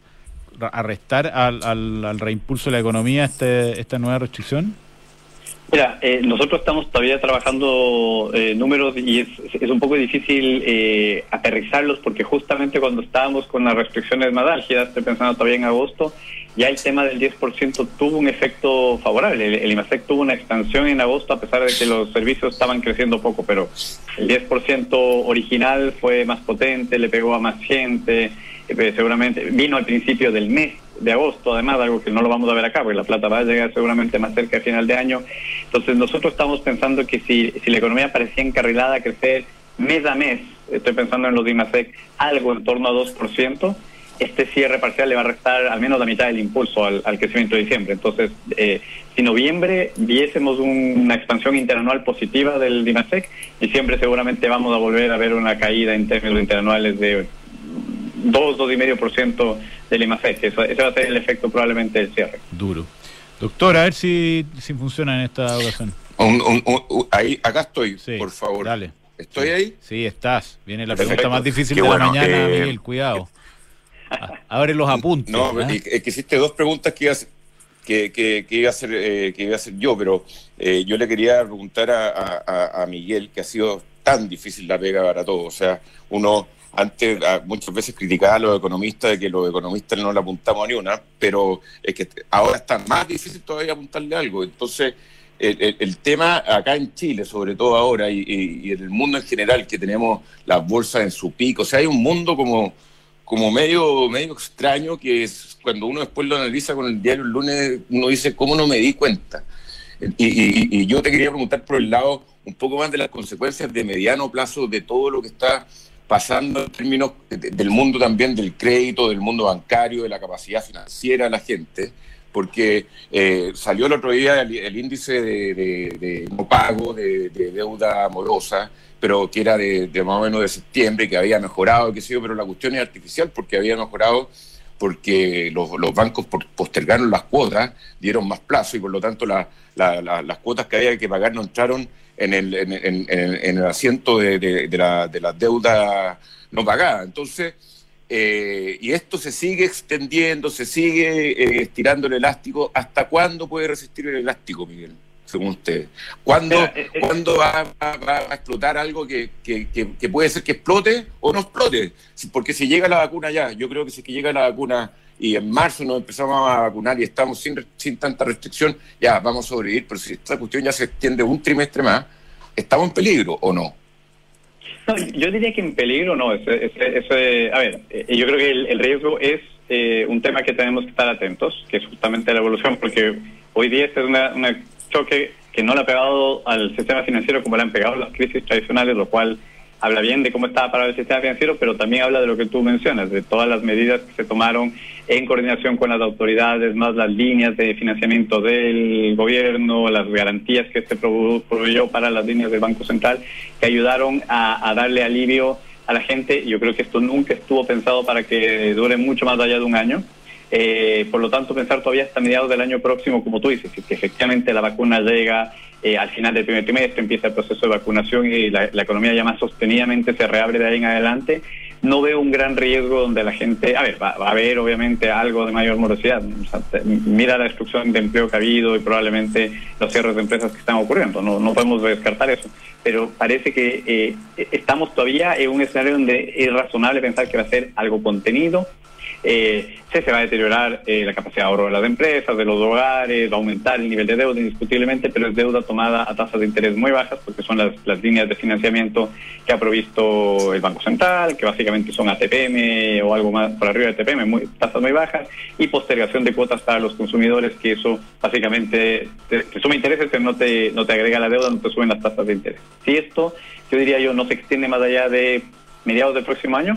a restar al, al, al reimpulso de la economía este, esta nueva restricción? Mira, eh, nosotros estamos todavía trabajando eh, números y es, es un poco difícil eh, aterrizarlos, porque justamente cuando estábamos con las restricciones más álgidas, estoy pensando todavía en agosto, ya el tema del diez por ciento tuvo un efecto favorable. El, el IMASEC tuvo una expansión en agosto, a pesar de que los servicios estaban creciendo poco, pero el diez por ciento original fue más potente, le pegó a más gente, eh, seguramente vino al principio del mes de agosto, además, algo que no lo vamos a ver acá, porque la plata va a llegar seguramente más cerca de final de año. Entonces nosotros estamos pensando que si, si la economía parecía encarrilada a crecer mes a mes, estoy pensando en los de IMASEC, algo en torno a dos por ciento, este cierre parcial le va a restar al menos la mitad del impulso al, al crecimiento de diciembre. Entonces, eh, si noviembre viésemos un, una expansión interanual positiva del IMASEC, diciembre seguramente vamos a volver a ver una caída en términos interanuales de dos, dos y medio por ciento del IMASEC. Eso, ese va a ser el efecto probablemente del cierre. Duro. Doctor, a ver si, si funciona en esta ocasión. Un, un, un, ahí, acá estoy, Sí, por favor. dale. ¿Estoy ahí? Sí, estás. Viene la Perfecto. pregunta más difícil Qué de bueno, la mañana, eh, Miguel, cuidado. Abre los apuntes. No, ¿eh? es que hiciste dos preguntas que iba a hacer, que, que, que iba a hacer, eh, que iba a hacer yo, pero eh, yo le quería preguntar a, a, a Miguel, que ha sido tan difícil la pega para todos. O sea, uno antes a, muchas veces criticaba a los economistas de que los economistas no le apuntamos a ni una, pero es que ahora está más difícil todavía apuntarle algo. Entonces, el, el, el tema acá en Chile, sobre todo ahora, y, y, y en el mundo en general, que tenemos las bolsas en su pico, o sea, hay un mundo como como medio medio extraño, que es cuando uno después lo analiza con el diario el lunes, uno dice, ¿cómo no me di cuenta? Y, y, y yo te quería preguntar por el lado un poco más de las consecuencias de mediano plazo de todo lo que está pasando en términos de, del mundo también del crédito, del mundo bancario, de la capacidad financiera de la gente, porque eh, salió el otro día el, el índice de, de, de no pago, de, de deuda morosa, pero que era de, de más o menos de septiembre, que había mejorado, qué sé yo, pero la cuestión es artificial porque había mejorado porque los, los bancos postergaron las cuotas, dieron más plazo y por lo tanto la, la, la, las cuotas que había que pagar no entraron en el, en, en, en, en el asiento de, de, de, la, de la deuda no pagada. Entonces, eh, y esto se sigue extendiendo, se sigue eh, estirando el elástico. ¿Hasta cuándo puede resistir el elástico, Miguel, según usted? ¿Cuándo, Mira, eh, eh, ¿cuándo va, va, va a explotar algo que, que, que, que puede ser que explote o no explote? Porque si llega la vacuna ya, yo creo que si llega la vacuna y en marzo nos empezamos a vacunar y estamos sin, sin tanta restricción, ya vamos a sobrevivir, pero si esta cuestión ya se extiende un trimestre más, ¿estamos en peligro o no? No, yo diría que en peligro no. Ese, ese, ese, a ver, eh, yo creo que el, el riesgo es eh, un tema que tenemos que estar atentos, que es justamente la evolución, porque hoy día este es una, una choque que no le ha pegado al sistema financiero como le han pegado las crisis tradicionales, lo cual habla bien de cómo estaba parado el sistema financiero, pero también habla de lo que tú mencionas, de todas las medidas que se tomaron en coordinación con las autoridades, más las líneas de financiamiento del gobierno, las garantías que se proveyó para las líneas del Banco Central, que ayudaron a, a darle alivio a la gente. Yo creo que esto nunca estuvo pensado para que dure mucho más allá de un año. Eh, por lo tanto, pensar todavía hasta mediados del año próximo, como tú dices, que efectivamente la vacuna llega eh, al final del primer trimestre, empieza el proceso de vacunación y la, la economía ya más sostenidamente se reabre de ahí en adelante, no veo un gran riesgo donde la gente, a ver, va, va a haber obviamente algo de mayor morosidad. O sea, te, mira la destrucción de empleo que ha habido y probablemente los cierres de empresas que están ocurriendo, no, no podemos descartar eso, pero parece que eh, estamos todavía en un escenario donde es razonable pensar que va a ser algo contenido. Eh, se, se va a deteriorar eh, la capacidad de ahorro de las empresas, de los hogares, va a aumentar el nivel de deuda indiscutiblemente, pero es deuda tomada a tasas de interés muy bajas porque son las, las líneas de financiamiento que ha provisto el Banco Central, que básicamente son A T P M o algo más por arriba de A T P M, muy, tasas muy bajas, y postergación de cuotas para los consumidores, que eso básicamente te, te suma intereses, pero no te, no te agrega la deuda, no te suben las tasas de interés. Si esto, yo diría yo, no se extiende más allá de mediados del próximo año,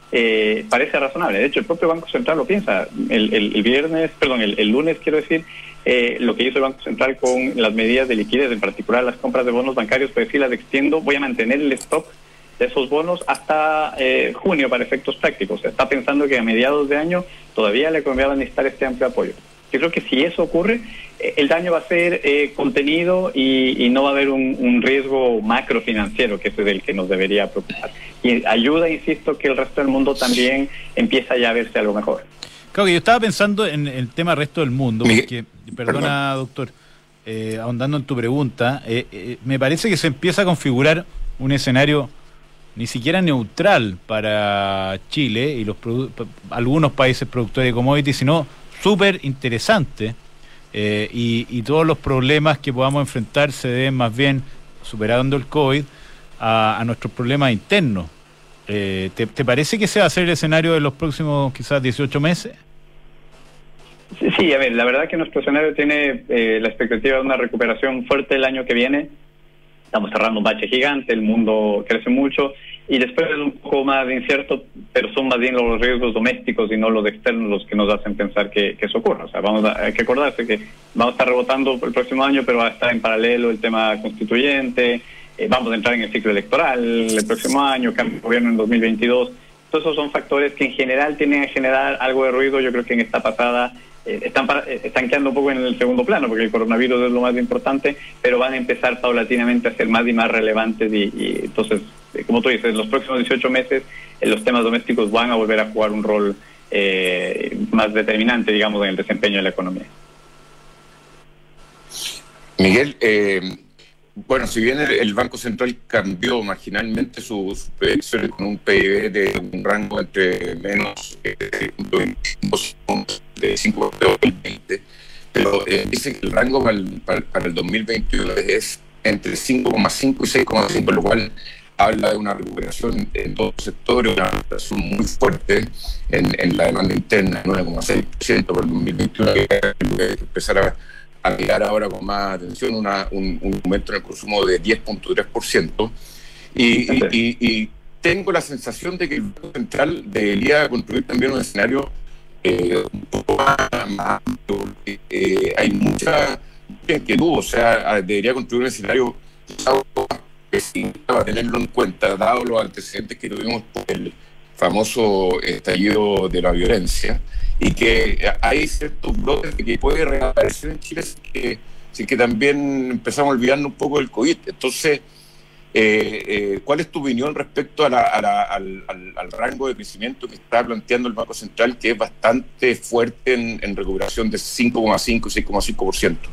Eh, parece razonable. De hecho, el propio Banco Central lo piensa. El, el, el viernes, perdón, el, el lunes, quiero decir, eh, lo que hizo el Banco Central con las medidas de liquidez, en particular las compras de bonos bancarios, pues decir, las extiendo, voy a mantener el stock de esos bonos hasta eh, junio para efectos prácticos. Se está pensando que a mediados de año todavía la economía va a necesitar este amplio apoyo. Yo creo que si eso ocurre, eh, el daño va a ser eh, contenido y, y no va a haber un, un riesgo macrofinanciero, que es el que nos debería preocupar. Y ayuda, insisto, que el resto del mundo también empieza ya a verse algo mejor. Claro, que yo estaba pensando en el tema resto del mundo, porque, perdona, doctor, eh, ahondando en tu pregunta, eh, eh, me parece que se empieza a configurar un escenario ni siquiera neutral para Chile y los algunos países productores de commodities, sino súper interesante, eh, y, y todos los problemas que podamos enfrentar se deben más bien, superando el COVID, a, a nuestros problemas internos. Eh, ¿te, ¿Te parece que ese va a ser el escenario de los próximos quizás dieciocho meses? Sí, sí, a ver, la verdad que nuestro escenario tiene eh, la expectativa de una recuperación fuerte el año que viene. Estamos cerrando un bache gigante, el mundo crece mucho y después es un poco más incierto, pero son más bien los riesgos domésticos y no los externos los que nos hacen pensar que, que eso ocurra. O sea, vamos a, hay que acordarse que vamos a estar rebotando el próximo año, pero va a estar en paralelo el tema constituyente, eh, vamos a entrar en el ciclo electoral el próximo año, cambio de gobierno en dos mil veintidós. Todos esos son factores que en general tienen a generar algo de ruido. Yo creo que en esta pasada eh, están, para, eh, están quedando un poco en el segundo plano, porque el coronavirus es lo más importante, pero van a empezar paulatinamente a ser más y más relevantes y, y entonces, eh, como tú dices, en los próximos dieciocho meses eh, los temas domésticos van a volver a jugar un rol eh, más determinante, digamos, en el desempeño de la economía. Miguel, eh... bueno, si bien el, el Banco Central cambió marginalmente sus predicciones con un P I B de un rango entre menos eh, de cinco de dos mil veinte, pero eh, dice que el rango para el, para, para el dos mil veintiuno es entre cinco coma cinco y seis coma cinco, lo cual habla de una recuperación en todos los sectores, una recuperación muy fuerte en, en la demanda interna, nueve coma seis por ciento por el dos mil veintiuno, que hay que empezar a a mirar ahora con más atención una, un, un aumento en el consumo de diez coma tres por ciento y, y, y, y tengo la sensación de que el Banco Central debería construir también un escenario eh, un poco más, más eh, hay mucha inquietud, o sea, debería construir un escenario que sí, para tenerlo en cuenta, dado los antecedentes que tuvimos por el famoso estallido de la violencia, y que hay ciertos brotes de que puede reaparecer en Chile si que, si que también empezamos a olvidarnos un poco del COVID. Entonces, eh, eh, ¿cuál es tu opinión respecto a la, a la, al, al, al rango de crecimiento que está planteando el Banco Central, que es bastante fuerte en, en recuperación de cinco coma cinco y seis coma cinco por ciento?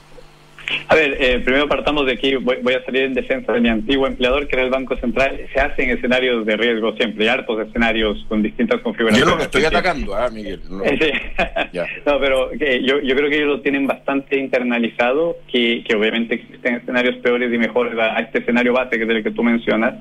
A ver, eh, primero partamos de aquí, voy, voy a salir en defensa de mi antiguo empleador, que era el Banco Central. Se hacen escenarios de riesgo siempre, y hartos escenarios con distintas configuraciones. Yo no lo estoy atacando, ¿ah, Miguel? No, sí. No, pero que yo, yo creo que ellos lo tienen bastante internalizado, que, que obviamente existen escenarios peores y mejores a, a este escenario base, que es el que tú mencionas,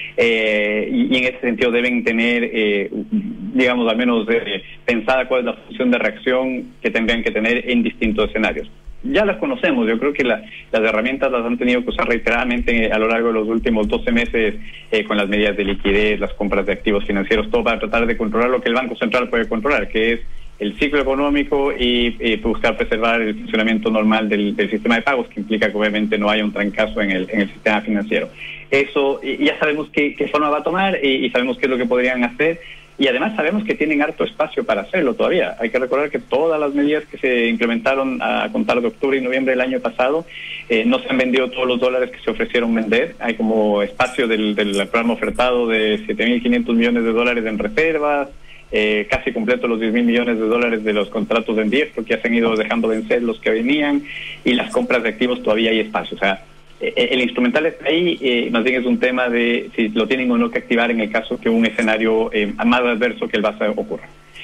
eh, y, y en ese sentido deben tener, eh, digamos, al menos eh, pensada cuál es la función de reacción que tendrían que tener en distintos escenarios. Ya las conocemos, yo creo que la, las herramientas las han tenido que usar reiteradamente a lo largo de los últimos doce meses eh, con las medidas de liquidez, las compras de activos financieros, todo para tratar de controlar lo que el Banco Central puede controlar, que es el ciclo económico y eh, buscar preservar el funcionamiento normal del, del sistema de pagos, que implica que obviamente no haya un trancazo en el, en el sistema financiero. Eso, y ya sabemos qué, qué forma va a tomar y, y sabemos qué es lo que podrían hacer. Y además sabemos que tienen harto espacio para hacerlo todavía. Hay que recordar que todas las medidas que se implementaron a contar de octubre y noviembre del año pasado, eh, no se han vendido todos los dólares que se ofrecieron vender. Hay como espacio del, del programa ofertado de siete mil quinientos millones de dólares en reservas, eh, casi completo los diez mil millones de dólares de los contratos en diez, porque ya se han ido dejando vencer los que venían, y las compras de activos todavía hay espacio. O sea, el instrumental está ahí, eh, más bien es un tema de si lo tienen o no que activar en el caso que un escenario eh, más adverso que el base ocurra.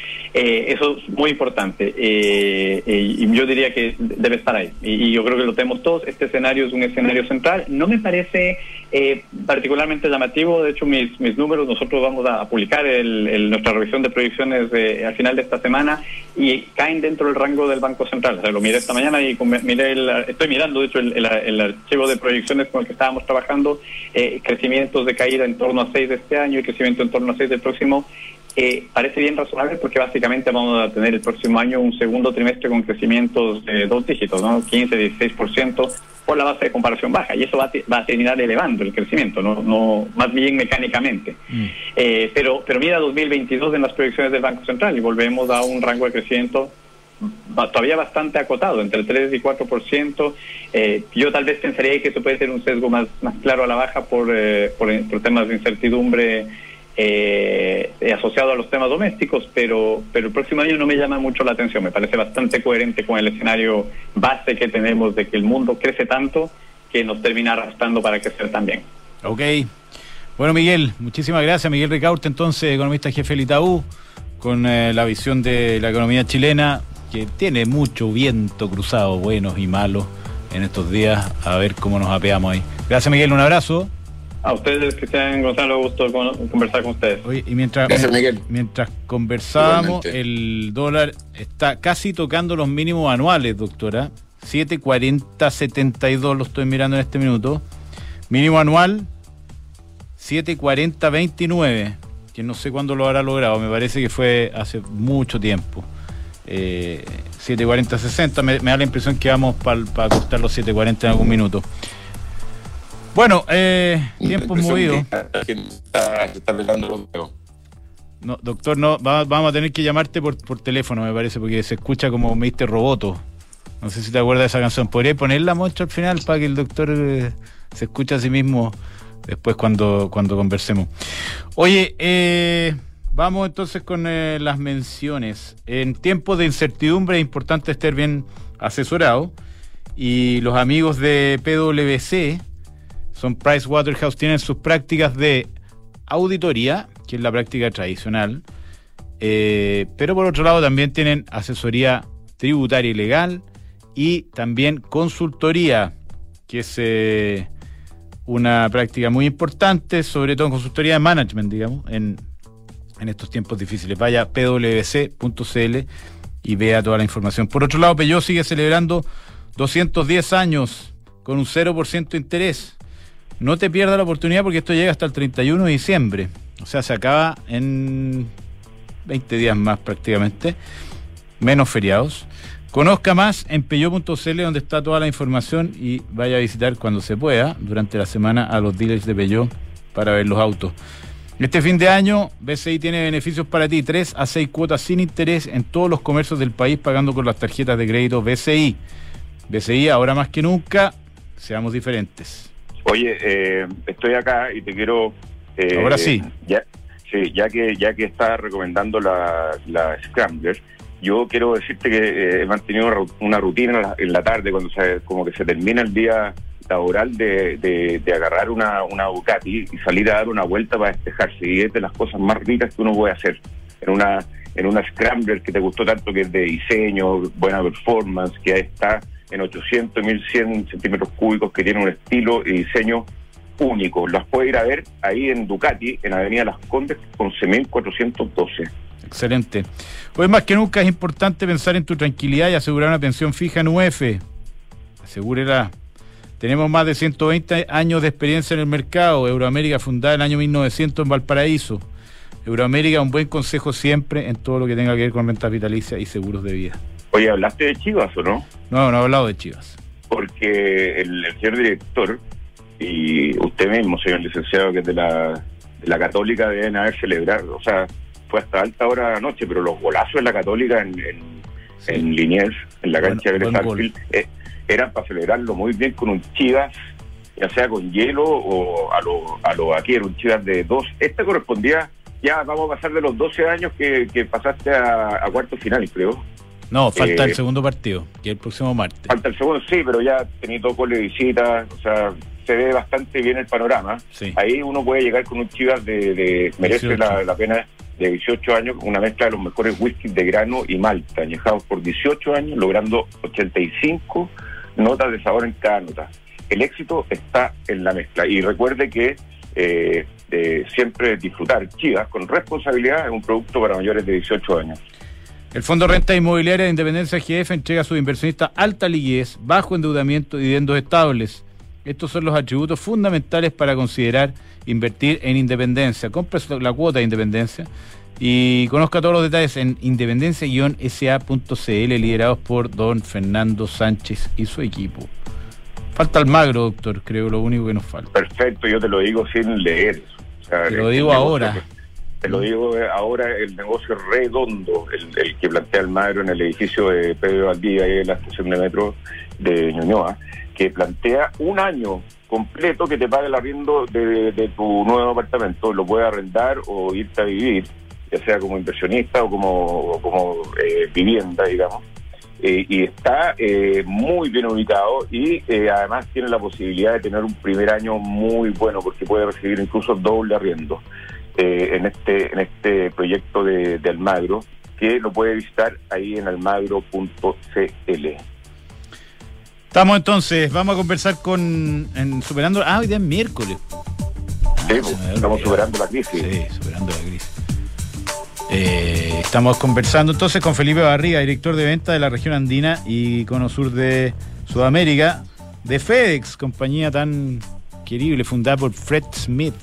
Eh, eso es muy importante, eh, eh, y yo diría que debe estar ahí, y, y yo creo que lo tenemos todos. Este escenario es un escenario central, no me parece eh, particularmente llamativo. De hecho, mis mis números, nosotros vamos a publicar el, el, nuestra revisión de proyecciones eh, al final de esta semana, y caen dentro del rango del Banco Central. O sea, lo miré esta mañana y miré el, estoy mirando, de hecho, el, el, el archivo de proyecciones con el que estábamos trabajando, eh, crecimientos de caída en torno a seis de este año y crecimiento en torno a seis del próximo. Eh, parece bien razonable, porque básicamente vamos a tener el próximo año un segundo trimestre con crecimientos de dos dígitos, ¿no? quince, dieciséis por ciento por la base de comparación baja, y eso va a, va a terminar elevando el crecimiento, no, no más bien mecánicamente. Mm. Eh, pero, pero mira dos mil veintidós en las proyecciones del Banco Central y volvemos a un rango de crecimiento todavía bastante acotado, entre el tres y cuatro por ciento. Eh, yo tal vez pensaría que eso puede ser un sesgo más, más claro a la baja por, eh, por, por temas de incertidumbre Eh, asociado a los temas domésticos, pero pero el próximo año no me llama mucho la atención. Me parece bastante coherente con el escenario base que tenemos de que el mundo crece tanto que nos termina arrastrando para crecer también. Ok. Bueno, Miguel, muchísimas gracias. Miguel Ricaurte, entonces, economista jefe del Itaú, con eh, la visión de la economía chilena, que tiene mucho viento cruzado, buenos y malos, en estos días. A ver cómo nos apeamos ahí. Gracias, Miguel, un abrazo. A ustedes, Cristian, Gonzalo, gusto conversar con ustedes. Oye, y mientras, Gracias, Miguel. mientras conversábamos, Igualmente. El dólar está casi tocando los mínimos anuales, doctora. siete cuarenta setenta y dos, lo estoy mirando en este minuto. Mínimo anual, siete cuarenta veintinueve, que no sé cuándo lo habrá logrado, me parece que fue hace mucho tiempo. Eh, siete cuarenta sesenta, me, me da la impresión que vamos para pa cortar los siete cuarenta en algún minuto. Bueno, eh, tiempos movidos. No, doctor, no, va, vamos a tener que llamarte por, por teléfono, me parece, porque se escucha como mister Roboto. No sé si te acuerdas de esa canción. ¿Podría ponerla, Moncho, al final para que el doctor eh, se escuche a sí mismo después cuando, cuando conversemos? Oye, eh, vamos entonces con eh, las menciones. En tiempos de incertidumbre es importante estar bien asesorado, y los amigos de P W C, son Pricewaterhouse, tienen sus prácticas de auditoría, que es la práctica tradicional, eh, pero por otro lado también tienen asesoría tributaria y legal, y también consultoría, que es eh, una práctica muy importante, sobre todo en consultoría de management, digamos, en, en estos tiempos difíciles. Vaya a p w c punto c l y vea toda la información. Por otro lado, Peugeot sigue celebrando doscientos diez años con un cero por ciento de interés. No te pierdas la oportunidad, porque esto llega hasta el treinta y uno de diciembre. O sea, se acaba en veinte días más prácticamente, menos feriados. Conozca más en peugeot punto c l, donde está toda la información, y vaya a visitar cuando se pueda durante la semana a los dealers de Peugeot para ver los autos. Este fin de año B C I tiene beneficios para ti, tres a seis cuotas sin interés en todos los comercios del país, pagando con las tarjetas de crédito B C I. B C I, ahora más que nunca, seamos diferentes. Oye, eh, estoy acá y te quiero... Eh, ahora sí. Ya, sí, ya que ya que estás recomendando la, la Scrambler, yo quiero decirte que eh, he mantenido una, una rutina en la, en la tarde, cuando se, como que se termina el día laboral, de, de, de agarrar una, una Ducati y salir a dar una vuelta para despejarse. Y es de las cosas más ricas que uno puede hacer en una en una Scrambler que te gustó tanto, que es de diseño, buena performance, que está en ochocientos, mil cien centímetros cúbicos, que tiene un estilo y diseño único. Las puedes ir a ver ahí en Ducati, en Avenida Las Condes, once mil cuatrocientos doce. Excelente. Hoy más que nunca es importante pensar en tu tranquilidad y asegurar una pensión fija en U E F. Asegúrela. Tenemos más de ciento veinte años de experiencia en el mercado. Euroamérica, fundada en el año mil novecientos en Valparaíso. Euroamérica, un buen consejo siempre en todo lo que tenga que ver con rentas vitalicias y seguros de vida. Oye, ¿hablaste de Chivas o no? No, no he hablado de Chivas. Porque el, el señor director y usted mismo, señor licenciado, que es de la, de la Católica, deben haber celebrado, o sea, fue hasta alta hora de la noche, pero los golazos de la Católica en, en, sí. en Liniers, en la cancha bueno, de Gressarfield, eh, eran para celebrarlo muy bien con un Chivas, ya sea con hielo o a lo, a lo aquí, era un Chivas de dos. Este correspondía, ya vamos a pasar de los doce años que, que pasaste a, a cuarto final, creo. No, falta eh, el segundo partido, que es el próximo martes. Falta el segundo, sí, pero ya tenéis dos goles de visita, o sea, se ve bastante bien el panorama. Sí. Ahí uno puede llegar con un Chivas de, de merece la, la pena, de dieciocho años, una mezcla de los mejores whiskies de grano y malta, añejados por dieciocho años, logrando ochenta y cinco notas de sabor en cada nota. El éxito está en la mezcla. Y recuerde que eh, eh, siempre disfrutar Chivas con responsabilidad es un producto para mayores de dieciocho años. El Fondo Renta Inmobiliaria de Independencia G F entrega a sus inversionistas alta liquidez, bajo endeudamiento y dividendos estables. Estos son los atributos fundamentales para considerar invertir en Independencia. Compre la cuota de Independencia y conozca todos los detalles en independencia guion s a punto c l, liderados por don Fernando Sánchez y su equipo. Falta Almagro, doctor, creo, lo único que nos falta. Perfecto, yo te lo digo sin leer. O sea, te lo digo ahora. Que... Te lo digo ahora, el negocio redondo, el, el que plantea Almagro en el edificio de Pedro Valdivia, ahí en la estación de metro de Ñuñoa, que plantea un año completo que te pague el arriendo de, de tu nuevo apartamento. Lo puedes arrendar o irte a vivir, ya sea como inversionista o como, o como eh, vivienda, digamos. Eh, y está eh, muy bien ubicado y eh, además tiene la posibilidad de tener un primer año muy bueno, porque puede recibir incluso doble arriendo. Eh, en este en este proyecto de, de Almagro, que lo puede visitar ahí en almagro punto c l. Estamos entonces, vamos a conversar con en superando, ah, hoy día es miércoles. Sí, pues, estamos superando la crisis. Sí, superando la crisis. Eh, estamos conversando entonces con Felipe Barriga, director de venta de la región andina y cono sur de Sudamérica, de FedEx, compañía tan querible, fundada por Fred Smith.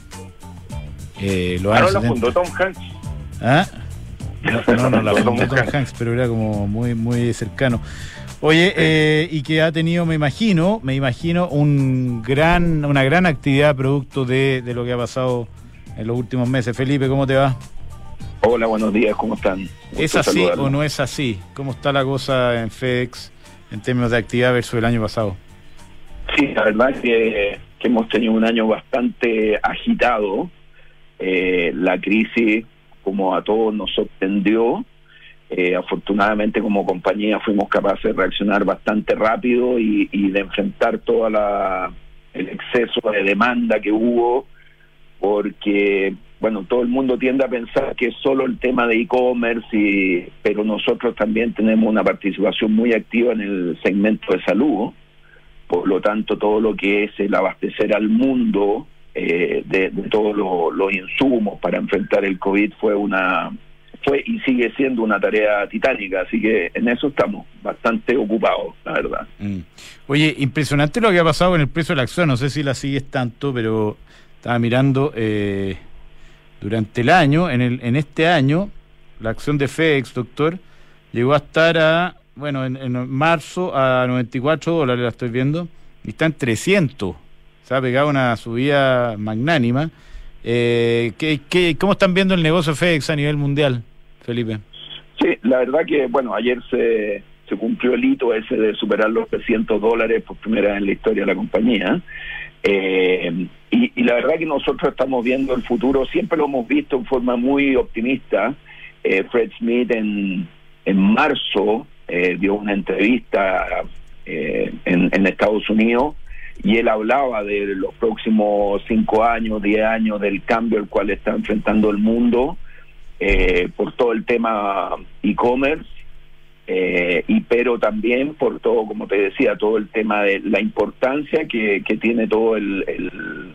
Eh, lo ¿No la fundó Tom Hanks? ¿Ah? No, no, no la fundó Tom Hanks, pero era como muy, muy cercano. Oye, eh, y que ha tenido, me imagino, me imagino un gran, una gran actividad producto de, de lo que ha pasado en los últimos meses. Felipe, ¿cómo te va? Hola, buenos días, ¿cómo están? Gusto ¿Es así saludarlo. o no es así? ¿Cómo está la cosa en FedEx en términos de actividad versus el año pasado? Sí, la verdad que, que hemos tenido un año bastante agitado. Eh, la crisis, como a todos nos sorprendió, eh, afortunadamente como compañía fuimos capaces de reaccionar bastante rápido y, y de enfrentar toda la el exceso de demanda que hubo, porque bueno, todo el mundo tiende a pensar que es solo el tema de e-commerce, y, pero nosotros también tenemos una participación muy activa en el segmento de salud. Por lo tanto, todo lo que es el abastecer al mundo eh, de, de todos lo, los insumos para enfrentar el COVID fue una fue y sigue siendo una tarea titánica, así que en eso estamos bastante ocupados, la verdad. Mm. Oye, impresionante lo que ha pasado con el precio de la acción, no sé si la sigues tanto, pero estaba mirando eh, durante el año, en el en este año, la acción de FedEx, doctor, llegó a estar a, bueno, en, en marzo a noventa y cuatro dólares, la estoy viendo, y está en trescientos. Se ha pegado una subida magnánima. Eh, ¿qué, qué, ¿Cómo están viendo el negocio FedEx a nivel mundial, Felipe? Sí, la verdad que, bueno, ayer se, se cumplió el hito ese de superar los trescientos dólares por primera vez en la historia de la compañía. Eh, y, y la verdad que nosotros estamos viendo el futuro, siempre lo hemos visto en forma muy optimista. Eh, Fred Smith en, en marzo eh, dio una entrevista eh, en, en Estados Unidos, y él hablaba de los próximos cinco años, diez años, del cambio al cual está enfrentando el mundo eh, por todo el tema e-commerce, eh, y pero también por todo, como te decía, todo el tema de la importancia que, que tiene todo el, el,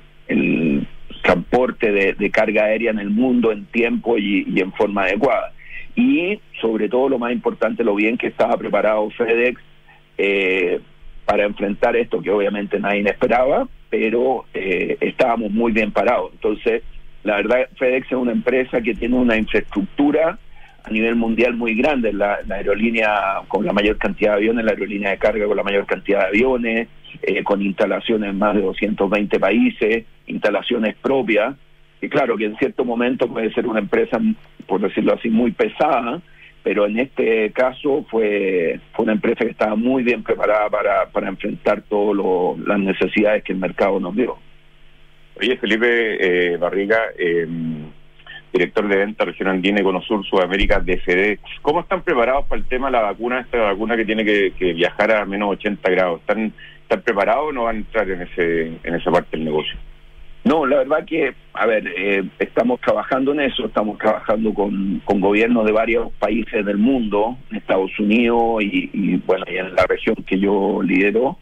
el transporte de, de carga aérea en el mundo en tiempo y, y en forma adecuada. Y sobre todo, lo más importante, lo bien que estaba preparado FedEx eh, para enfrentar esto, que obviamente nadie esperaba, pero eh, estábamos muy bien parados. Entonces, la verdad, FedEx es una empresa que tiene una infraestructura a nivel mundial muy grande, la, la aerolínea con la mayor cantidad de aviones, la aerolínea de carga con la mayor cantidad de aviones, eh, con instalaciones en más de doscientos veinte países, instalaciones propias, y claro que en cierto momento puede ser una empresa, por decirlo así, muy pesada, pero en este caso fue, fue una empresa que estaba muy bien preparada para, para enfrentar todas las necesidades que el mercado nos dio. Oye, Felipe eh, Barriga, eh, director de venta región andina y Cono Sur Sudamérica de FedEx, ¿cómo están preparados para el tema de la vacuna, esta vacuna que tiene que, que viajar a menos ochenta grados? ¿Están, están preparados o no van a entrar en ese en esa parte del negocio? No, la verdad que, a ver, eh, estamos trabajando en eso, estamos trabajando con, con gobiernos de varios países del mundo, en Estados Unidos y, y bueno, y en la región que yo lidero.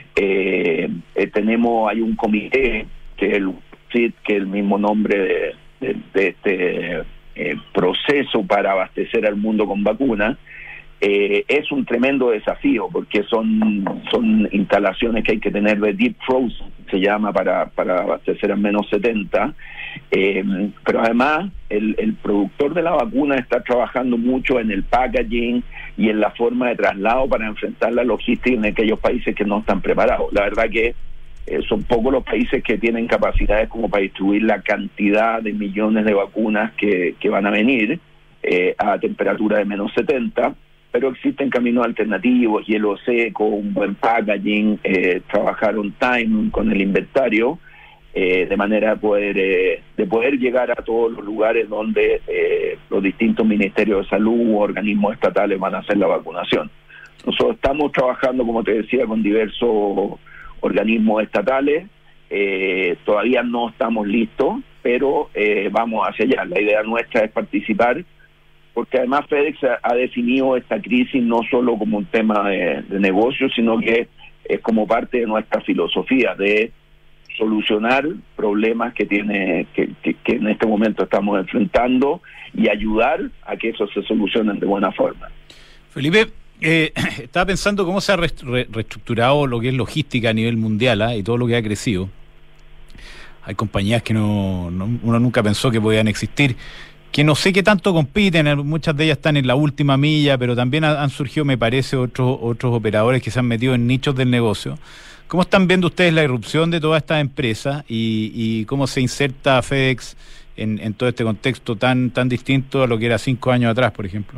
Eh, eh, tenemos, hay un comité, que es el C I D, que es el mismo nombre de, de, de este eh, proceso para abastecer al mundo con vacunas. Eh, es un tremendo desafío porque son son instalaciones que hay que tener de deep frozen, se llama, para, para abastecer al menos setenta, eh, pero además el, el productor de la vacuna está trabajando mucho en el packaging y en la forma de traslado para enfrentar la logística en aquellos países que no están preparados. La verdad que eh, son pocos los países que tienen capacidades como para distribuir la cantidad de millones de vacunas que, que van a venir eh, a temperatura de menos setenta, pero existen caminos alternativos, hielo seco, un buen packaging, eh, trabajar on time con el inventario, eh, de manera de poder, eh, de poder llegar a todos los lugares donde eh, los distintos ministerios de salud u organismos estatales van a hacer la vacunación. Nosotros estamos trabajando, como te decía, con diversos organismos estatales, eh, todavía no estamos listos, pero eh, vamos hacia allá. La idea nuestra es participar, porque además FedEx ha definido esta crisis no solo como un tema de, de negocio, sino que es como parte de nuestra filosofía de solucionar problemas que tiene que, que, que en este momento estamos enfrentando y ayudar a que eso se solucionen de buena forma. Felipe, eh, estaba pensando cómo se ha rest- re- reestructurado lo que es logística a nivel mundial, ¿eh? Y todo lo que ha crecido. Hay compañías que no, no uno nunca pensó que podían existir, que no sé qué tanto compiten, muchas de ellas están en la última milla, pero también han surgido, me parece, otros otros operadores que se han metido en nichos del negocio. ¿Cómo están viendo ustedes la irrupción de todas estas empresas y, y cómo se inserta FedEx en, en todo este contexto tan tan distinto a lo que era cinco años atrás, por ejemplo?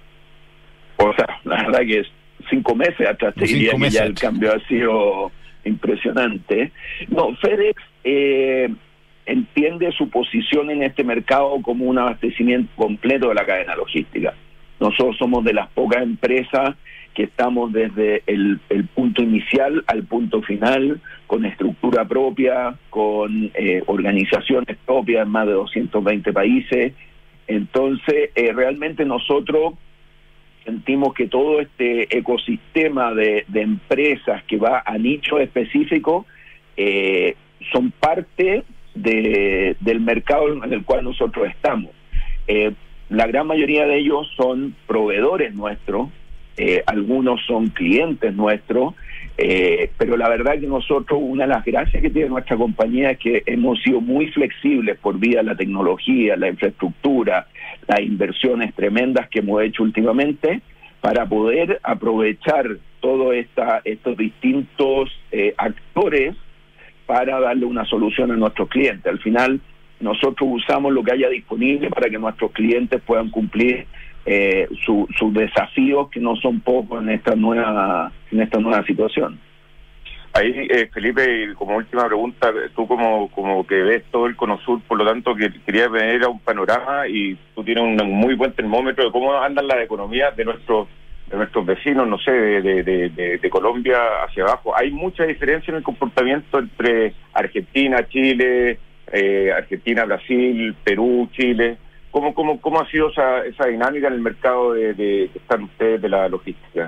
O sea, la verdad que es cinco meses atrás, te diría que ya el cambio ha sido impresionante. No, FedEx eh, entiende su posición en este mercado como un abastecimiento completo de la cadena logística. Nosotros somos de las pocas empresas que estamos desde el, el punto inicial al punto final, con estructura propia, con eh, organizaciones propias en más de doscientos veinte países. Entonces, eh, realmente nosotros sentimos que todo este ecosistema de, de empresas que va a nichos específicos eh, son parte de, del mercado en el cual nosotros estamos. Eh, la gran mayoría de ellos son proveedores nuestros, eh, algunos son clientes nuestros, eh, pero la verdad que nosotros, una de las gracias que tiene nuestra compañía es que hemos sido muy flexibles por vía de la tecnología, la infraestructura, las inversiones tremendas que hemos hecho últimamente para poder aprovechar todos esta, estos distintos eh, actores para darle una solución a nuestros clientes. Al final, nosotros usamos lo que haya disponible para que nuestros clientes puedan cumplir eh, su, sus desafíos, que no son pocos en esta nueva, en esta nueva situación. Ahí, eh, Felipe, como última pregunta, tú como como que ves todo el Cono Sur, por lo tanto, que quería venir a un panorama y tú tienes un muy buen termómetro de cómo andan las economías de nuestros de nuestros vecinos, no sé, de, de, de, de, de Colombia hacia abajo. Hay mucha diferencia en el comportamiento entre Argentina, Chile, eh, Argentina, Brasil, Perú, Chile. ¿Cómo cómo cómo ha sido esa esa dinámica en el mercado de, de que están ustedes de la logística?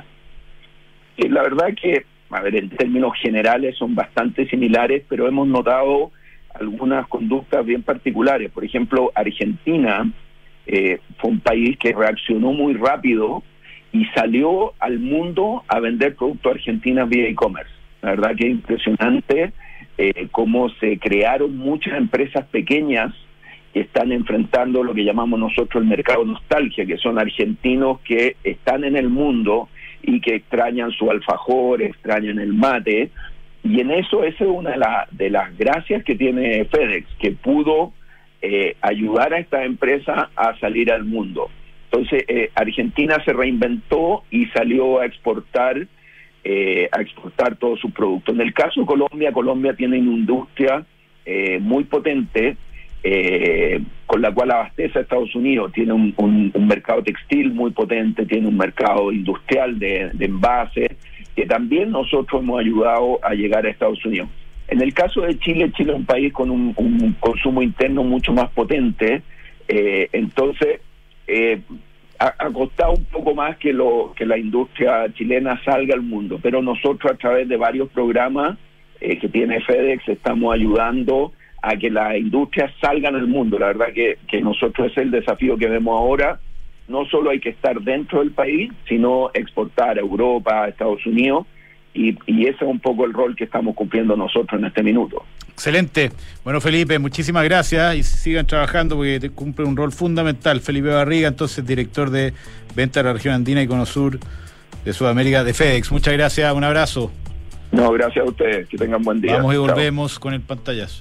Sí, la verdad que, a ver, en términos generales son bastante similares, pero hemos notado algunas conductas bien particulares. Por ejemplo, Argentina eh, fue un país que reaccionó muy rápido y salió al mundo a vender productos argentinos vía e-commerce. La verdad que es impresionante eh, cómo se crearon muchas empresas pequeñas que están enfrentando lo que llamamos nosotros el mercado nostalgia, que son argentinos que están en el mundo y que extrañan su alfajor, extrañan el mate, y en eso esa es una de, la, de las gracias que tiene FedEx, que pudo eh, ayudar a esta empresa a salir al mundo. Entonces eh, Argentina se reinventó y salió a exportar eh, a exportar todos sus productos. En el caso de Colombia, Colombia tiene una industria eh, muy potente, Eh, con la cual abastece a Estados Unidos. Tiene un, un, un mercado textil muy potente, tiene un mercado industrial de, de envases, que también nosotros hemos ayudado a llegar a Estados Unidos. En el caso de Chile, Chile es un país con un, un consumo interno mucho más potente, eh, entonces eh, ha, ha costado un poco más que, lo, que la industria chilena salga al mundo, pero nosotros a través de varios programas eh, que tiene FedEx estamos ayudando a que las industrias salgan al mundo. La verdad que, que nosotros es el desafío que vemos ahora. No solo hay que estar dentro del país, sino exportar a Europa, a Estados Unidos, y, y ese es un poco el rol que estamos cumpliendo nosotros en este minuto. Excelente. Bueno, Felipe, muchísimas gracias y sigan trabajando porque te cumple un rol fundamental. Felipe Barriga, entonces director de Venta de la Región Andina y Cono Sur de Sudamérica de FedEx. Muchas gracias, un abrazo. No, gracias a ustedes, que tengan buen día. Vamos y volvemos Chao. Con el pantallazo.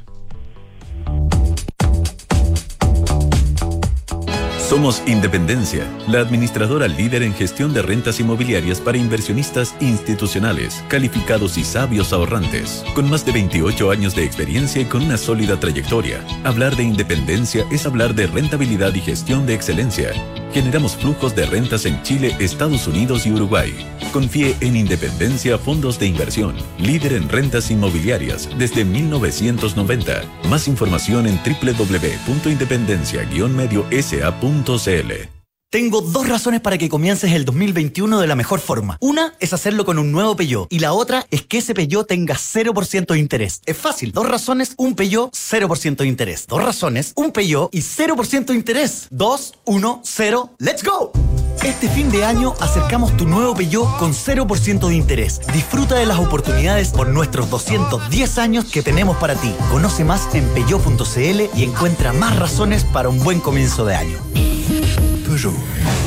Somos Independencia, la administradora líder en gestión de rentas inmobiliarias para inversionistas institucionales, calificados y sabios ahorrantes. Con más de veintiocho años de experiencia y con una sólida trayectoria, hablar de independencia es hablar de rentabilidad y gestión de excelencia. Generamos flujos de rentas en Chile, Estados Unidos y Uruguay. Confíe en Independencia Fondos de Inversión, líder en rentas inmobiliarias desde mil novecientos noventa. Más información en doble u doble u doble u punto independencia guion medio s a punto c l. Tengo dos razones para que comiences el dos mil veintiuno de la mejor forma. Una es hacerlo con un nuevo Peugeot y la otra es que ese Peugeot tenga cero por ciento de interés. Es fácil. Dos razones, un Peugeot, cero por ciento de interés. Dos razones, un Peugeot y cero por ciento de interés. Dos, uno, cero, ¡let's go! Este fin de año acercamos tu nuevo Peugeot con cero por ciento de interés. Disfruta de las oportunidades por nuestros doscientos diez años que tenemos para ti. Conoce más en peugeot punto c l y encuentra más razones para un buen comienzo de año. Peugeot.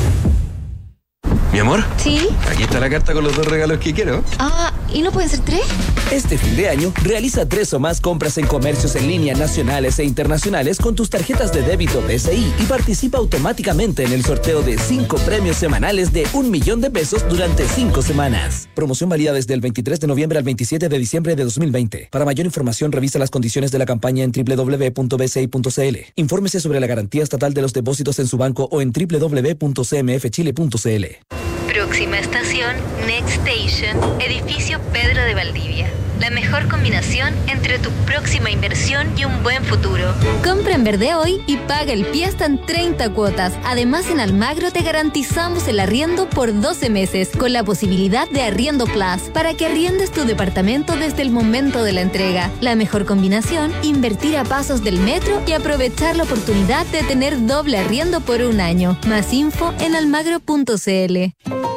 ¿Mi amor? ¿Sí? Aquí está la carta con los dos regalos que quiero. Ah, ¿y no pueden ser tres? Este fin de año, realiza tres o más compras en comercios en línea nacionales e internacionales con tus tarjetas de débito B C I y participa automáticamente en el sorteo de cinco premios semanales de un millón de pesos durante cinco semanas. Promoción válida desde el veintitrés de noviembre al veintisiete de diciembre de dos mil veinte. Para mayor información, revisa las condiciones de la campaña en doble u doble u doble u punto b c i punto c l. Infórmese sobre la garantía estatal de los depósitos en su banco o en doble u doble u doble u punto c m f chile punto c l. Próxima estación, Next Station, edificio Pedro de Valdivia. La mejor combinación entre tu próxima inversión y un buen futuro. Compra en verde hoy y paga el pie hasta en treinta cuotas. Además, en Almagro te garantizamos el arriendo por doce meses, con la posibilidad de Arriendo Plus, para que arriendes tu departamento desde el momento de la entrega. La mejor combinación, invertir a pasos del metro y aprovechar la oportunidad de tener doble arriendo por un año. Más info en almagro punto c l.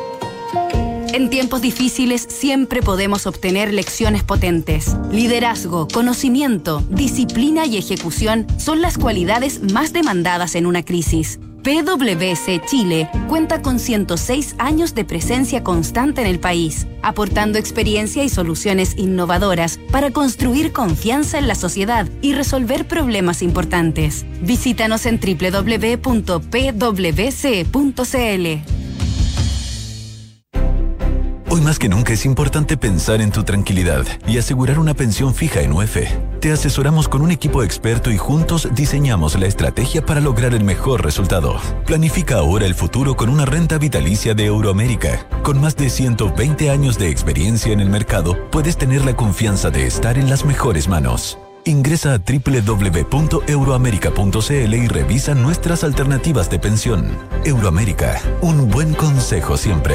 En tiempos difíciles siempre podemos obtener lecciones potentes. Liderazgo, conocimiento, disciplina y ejecución son las cualidades más demandadas en una crisis. P W C Chile cuenta con ciento seis años de presencia constante en el país, aportando experiencia y soluciones innovadoras para construir confianza en la sociedad y resolver problemas importantes. Visítanos en doble u doble u doble u punto p w c punto c l. Hoy más que nunca es importante pensar en tu tranquilidad y asegurar una pensión fija en U F. Te asesoramos con un equipo experto y juntos diseñamos la estrategia para lograr el mejor resultado. Planifica ahora el futuro con una renta vitalicia de Euroamérica. Con más de ciento veinte años de experiencia en el mercado, puedes tener la confianza de estar en las mejores manos. Ingresa a doble u doble u doble u punto euroamerica punto c l y revisa nuestras alternativas de pensión. Euroamérica, un buen consejo siempre.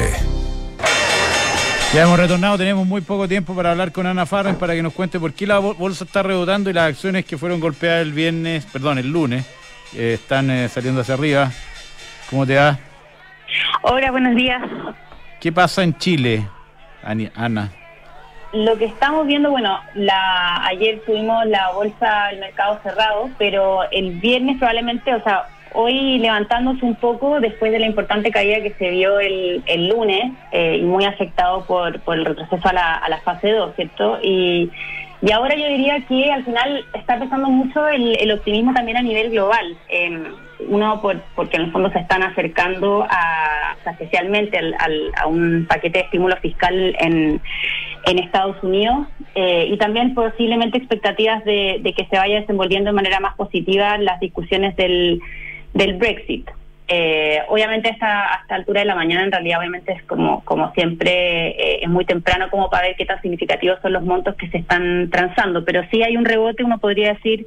Ya hemos retornado, tenemos muy poco tiempo para hablar con Ana Farren para que nos cuente por qué la bolsa está rebotando y las acciones que fueron golpeadas el viernes, perdón, el lunes, eh, están eh, saliendo hacia arriba. ¿Cómo te va? Hola, buenos días. ¿Qué pasa en Chile, Ani, Ana? Lo que estamos viendo, bueno, la ayer tuvimos la bolsa, el mercado cerrado, pero el viernes probablemente, o sea, hoy levantándose un poco después de la importante caída que se vio el, el lunes, eh, y muy afectado por, por el retroceso a la, a la fase dos, ¿cierto? Y, y ahora yo diría que al final está pesando mucho el, el optimismo también a nivel global. Eh, uno, por, porque en el fondo se están acercando a, o sea, especialmente al, al, a un paquete de estímulo fiscal en, en Estados Unidos, eh, y también posiblemente expectativas de, de que se vaya desenvolviendo de manera más positiva las discusiones del del Brexit. Eh, obviamente hasta, a esta altura de la mañana en realidad obviamente es como, como siempre, eh, es muy temprano como para ver qué tan significativos son los montos que se están transando, pero sí hay un rebote, uno podría decir,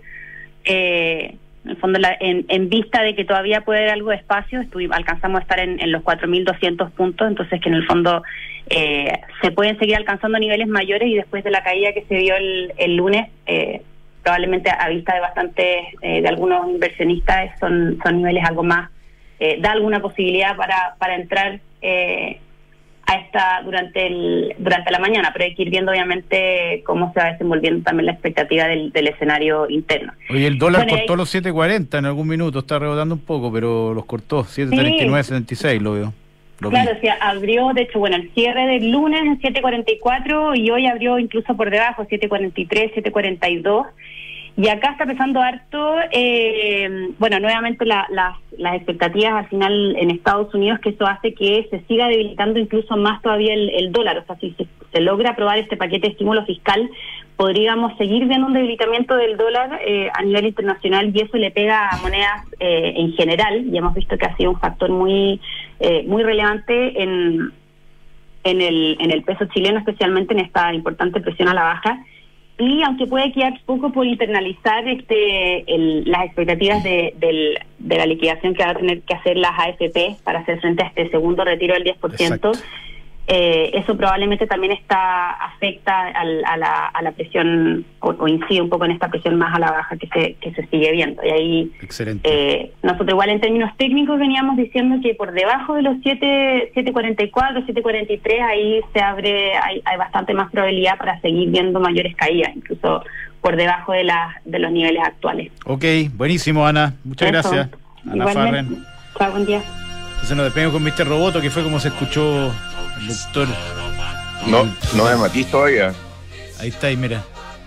eh, en el fondo la, en, en vista de que todavía puede haber algo de espacio, estuvimos, alcanzamos a estar en, en los cuatro mil doscientos puntos, entonces que en el fondo eh, se pueden seguir alcanzando niveles mayores y después de la caída que se vio el, el lunes, eh, probablemente a vista de bastantes, eh, de algunos inversionistas, son, son niveles algo más, eh, da alguna posibilidad para, para entrar eh, a esta durante el durante la mañana, pero hay que ir viendo obviamente cómo se va desenvolviendo también la expectativa del, del escenario interno. Oye, el dólar bueno, cortó hay... los siete cuarenta en algún minuto, está rebotando un poco, pero los cortó, siete treinta y nueve setenta y seis lo veo. Lo claro, o sea, abrió, de hecho, bueno, el cierre del lunes en siete cuarenta y cuatro y hoy abrió incluso por debajo, siete cuarenta y tres, siete cuarenta y dos. Y acá está pesando harto, eh, bueno, nuevamente la, la, las expectativas al final en Estados Unidos, que eso hace que se siga debilitando incluso más todavía el, el dólar. O sea, si se, se logra aprobar este paquete de estímulo fiscal, podríamos seguir viendo un debilitamiento del dólar eh, a nivel internacional, y eso le pega a monedas eh, en general, y hemos visto que ha sido un factor muy eh, muy relevante en, en, el, en el peso chileno, especialmente en esta importante presión a la baja. Y aunque puede quedar poco por internalizar este el, las expectativas de, del, de la liquidación que va a tener que hacer las A F P para hacer frente a este segundo retiro del diez por ciento, eh, eso probablemente también está afecta al, a, la, a la presión o, o incide un poco en esta presión más a la baja que se que se sigue viendo. Y ahí eh, nosotros igual en términos técnicos veníamos diciendo que por debajo de los siete cuarenta y cuatro, siete cuarenta y tres ahí se abre, hay, hay bastante más probabilidad para seguir viendo mayores caídas, incluso por debajo de, la, de los niveles actuales. Ok, buenísimo, Ana, muchas Eso. gracias. Ana Farren. Chao, buen día. Entonces nos despedimos con mister Roboto, que fue como se escuchó el doctor. No, no me matís todavía. Ahí está, ahí mira.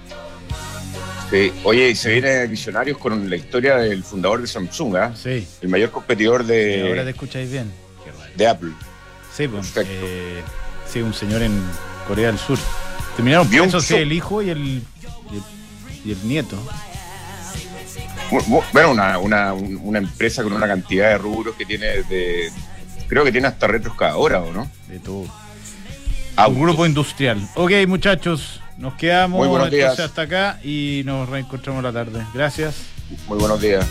Sí. Oye, y se viene Visionarios con la historia del fundador de Samsung, ¿eh? Sí. El mayor competidor de... Sí, ahora te escucháis bien. De Apple. Sí, pues. Eh, sí, un señor en Corea del Sur. Terminaron presos el hijo y el, y el, y el nieto. Bueno, una, una, una empresa con una cantidad de rubros que tiene de... Creo que tiene hasta retroexcavadora, ¿o no? De todo. Autos. Un grupo industrial. Ok, muchachos, nos quedamos Muy buenos entonces días. hasta acá y nos reencontramos la tarde. Gracias. Muy buenos días.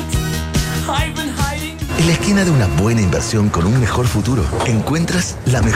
En la esquina de una buena inversión con un mejor futuro, encuentras la mejor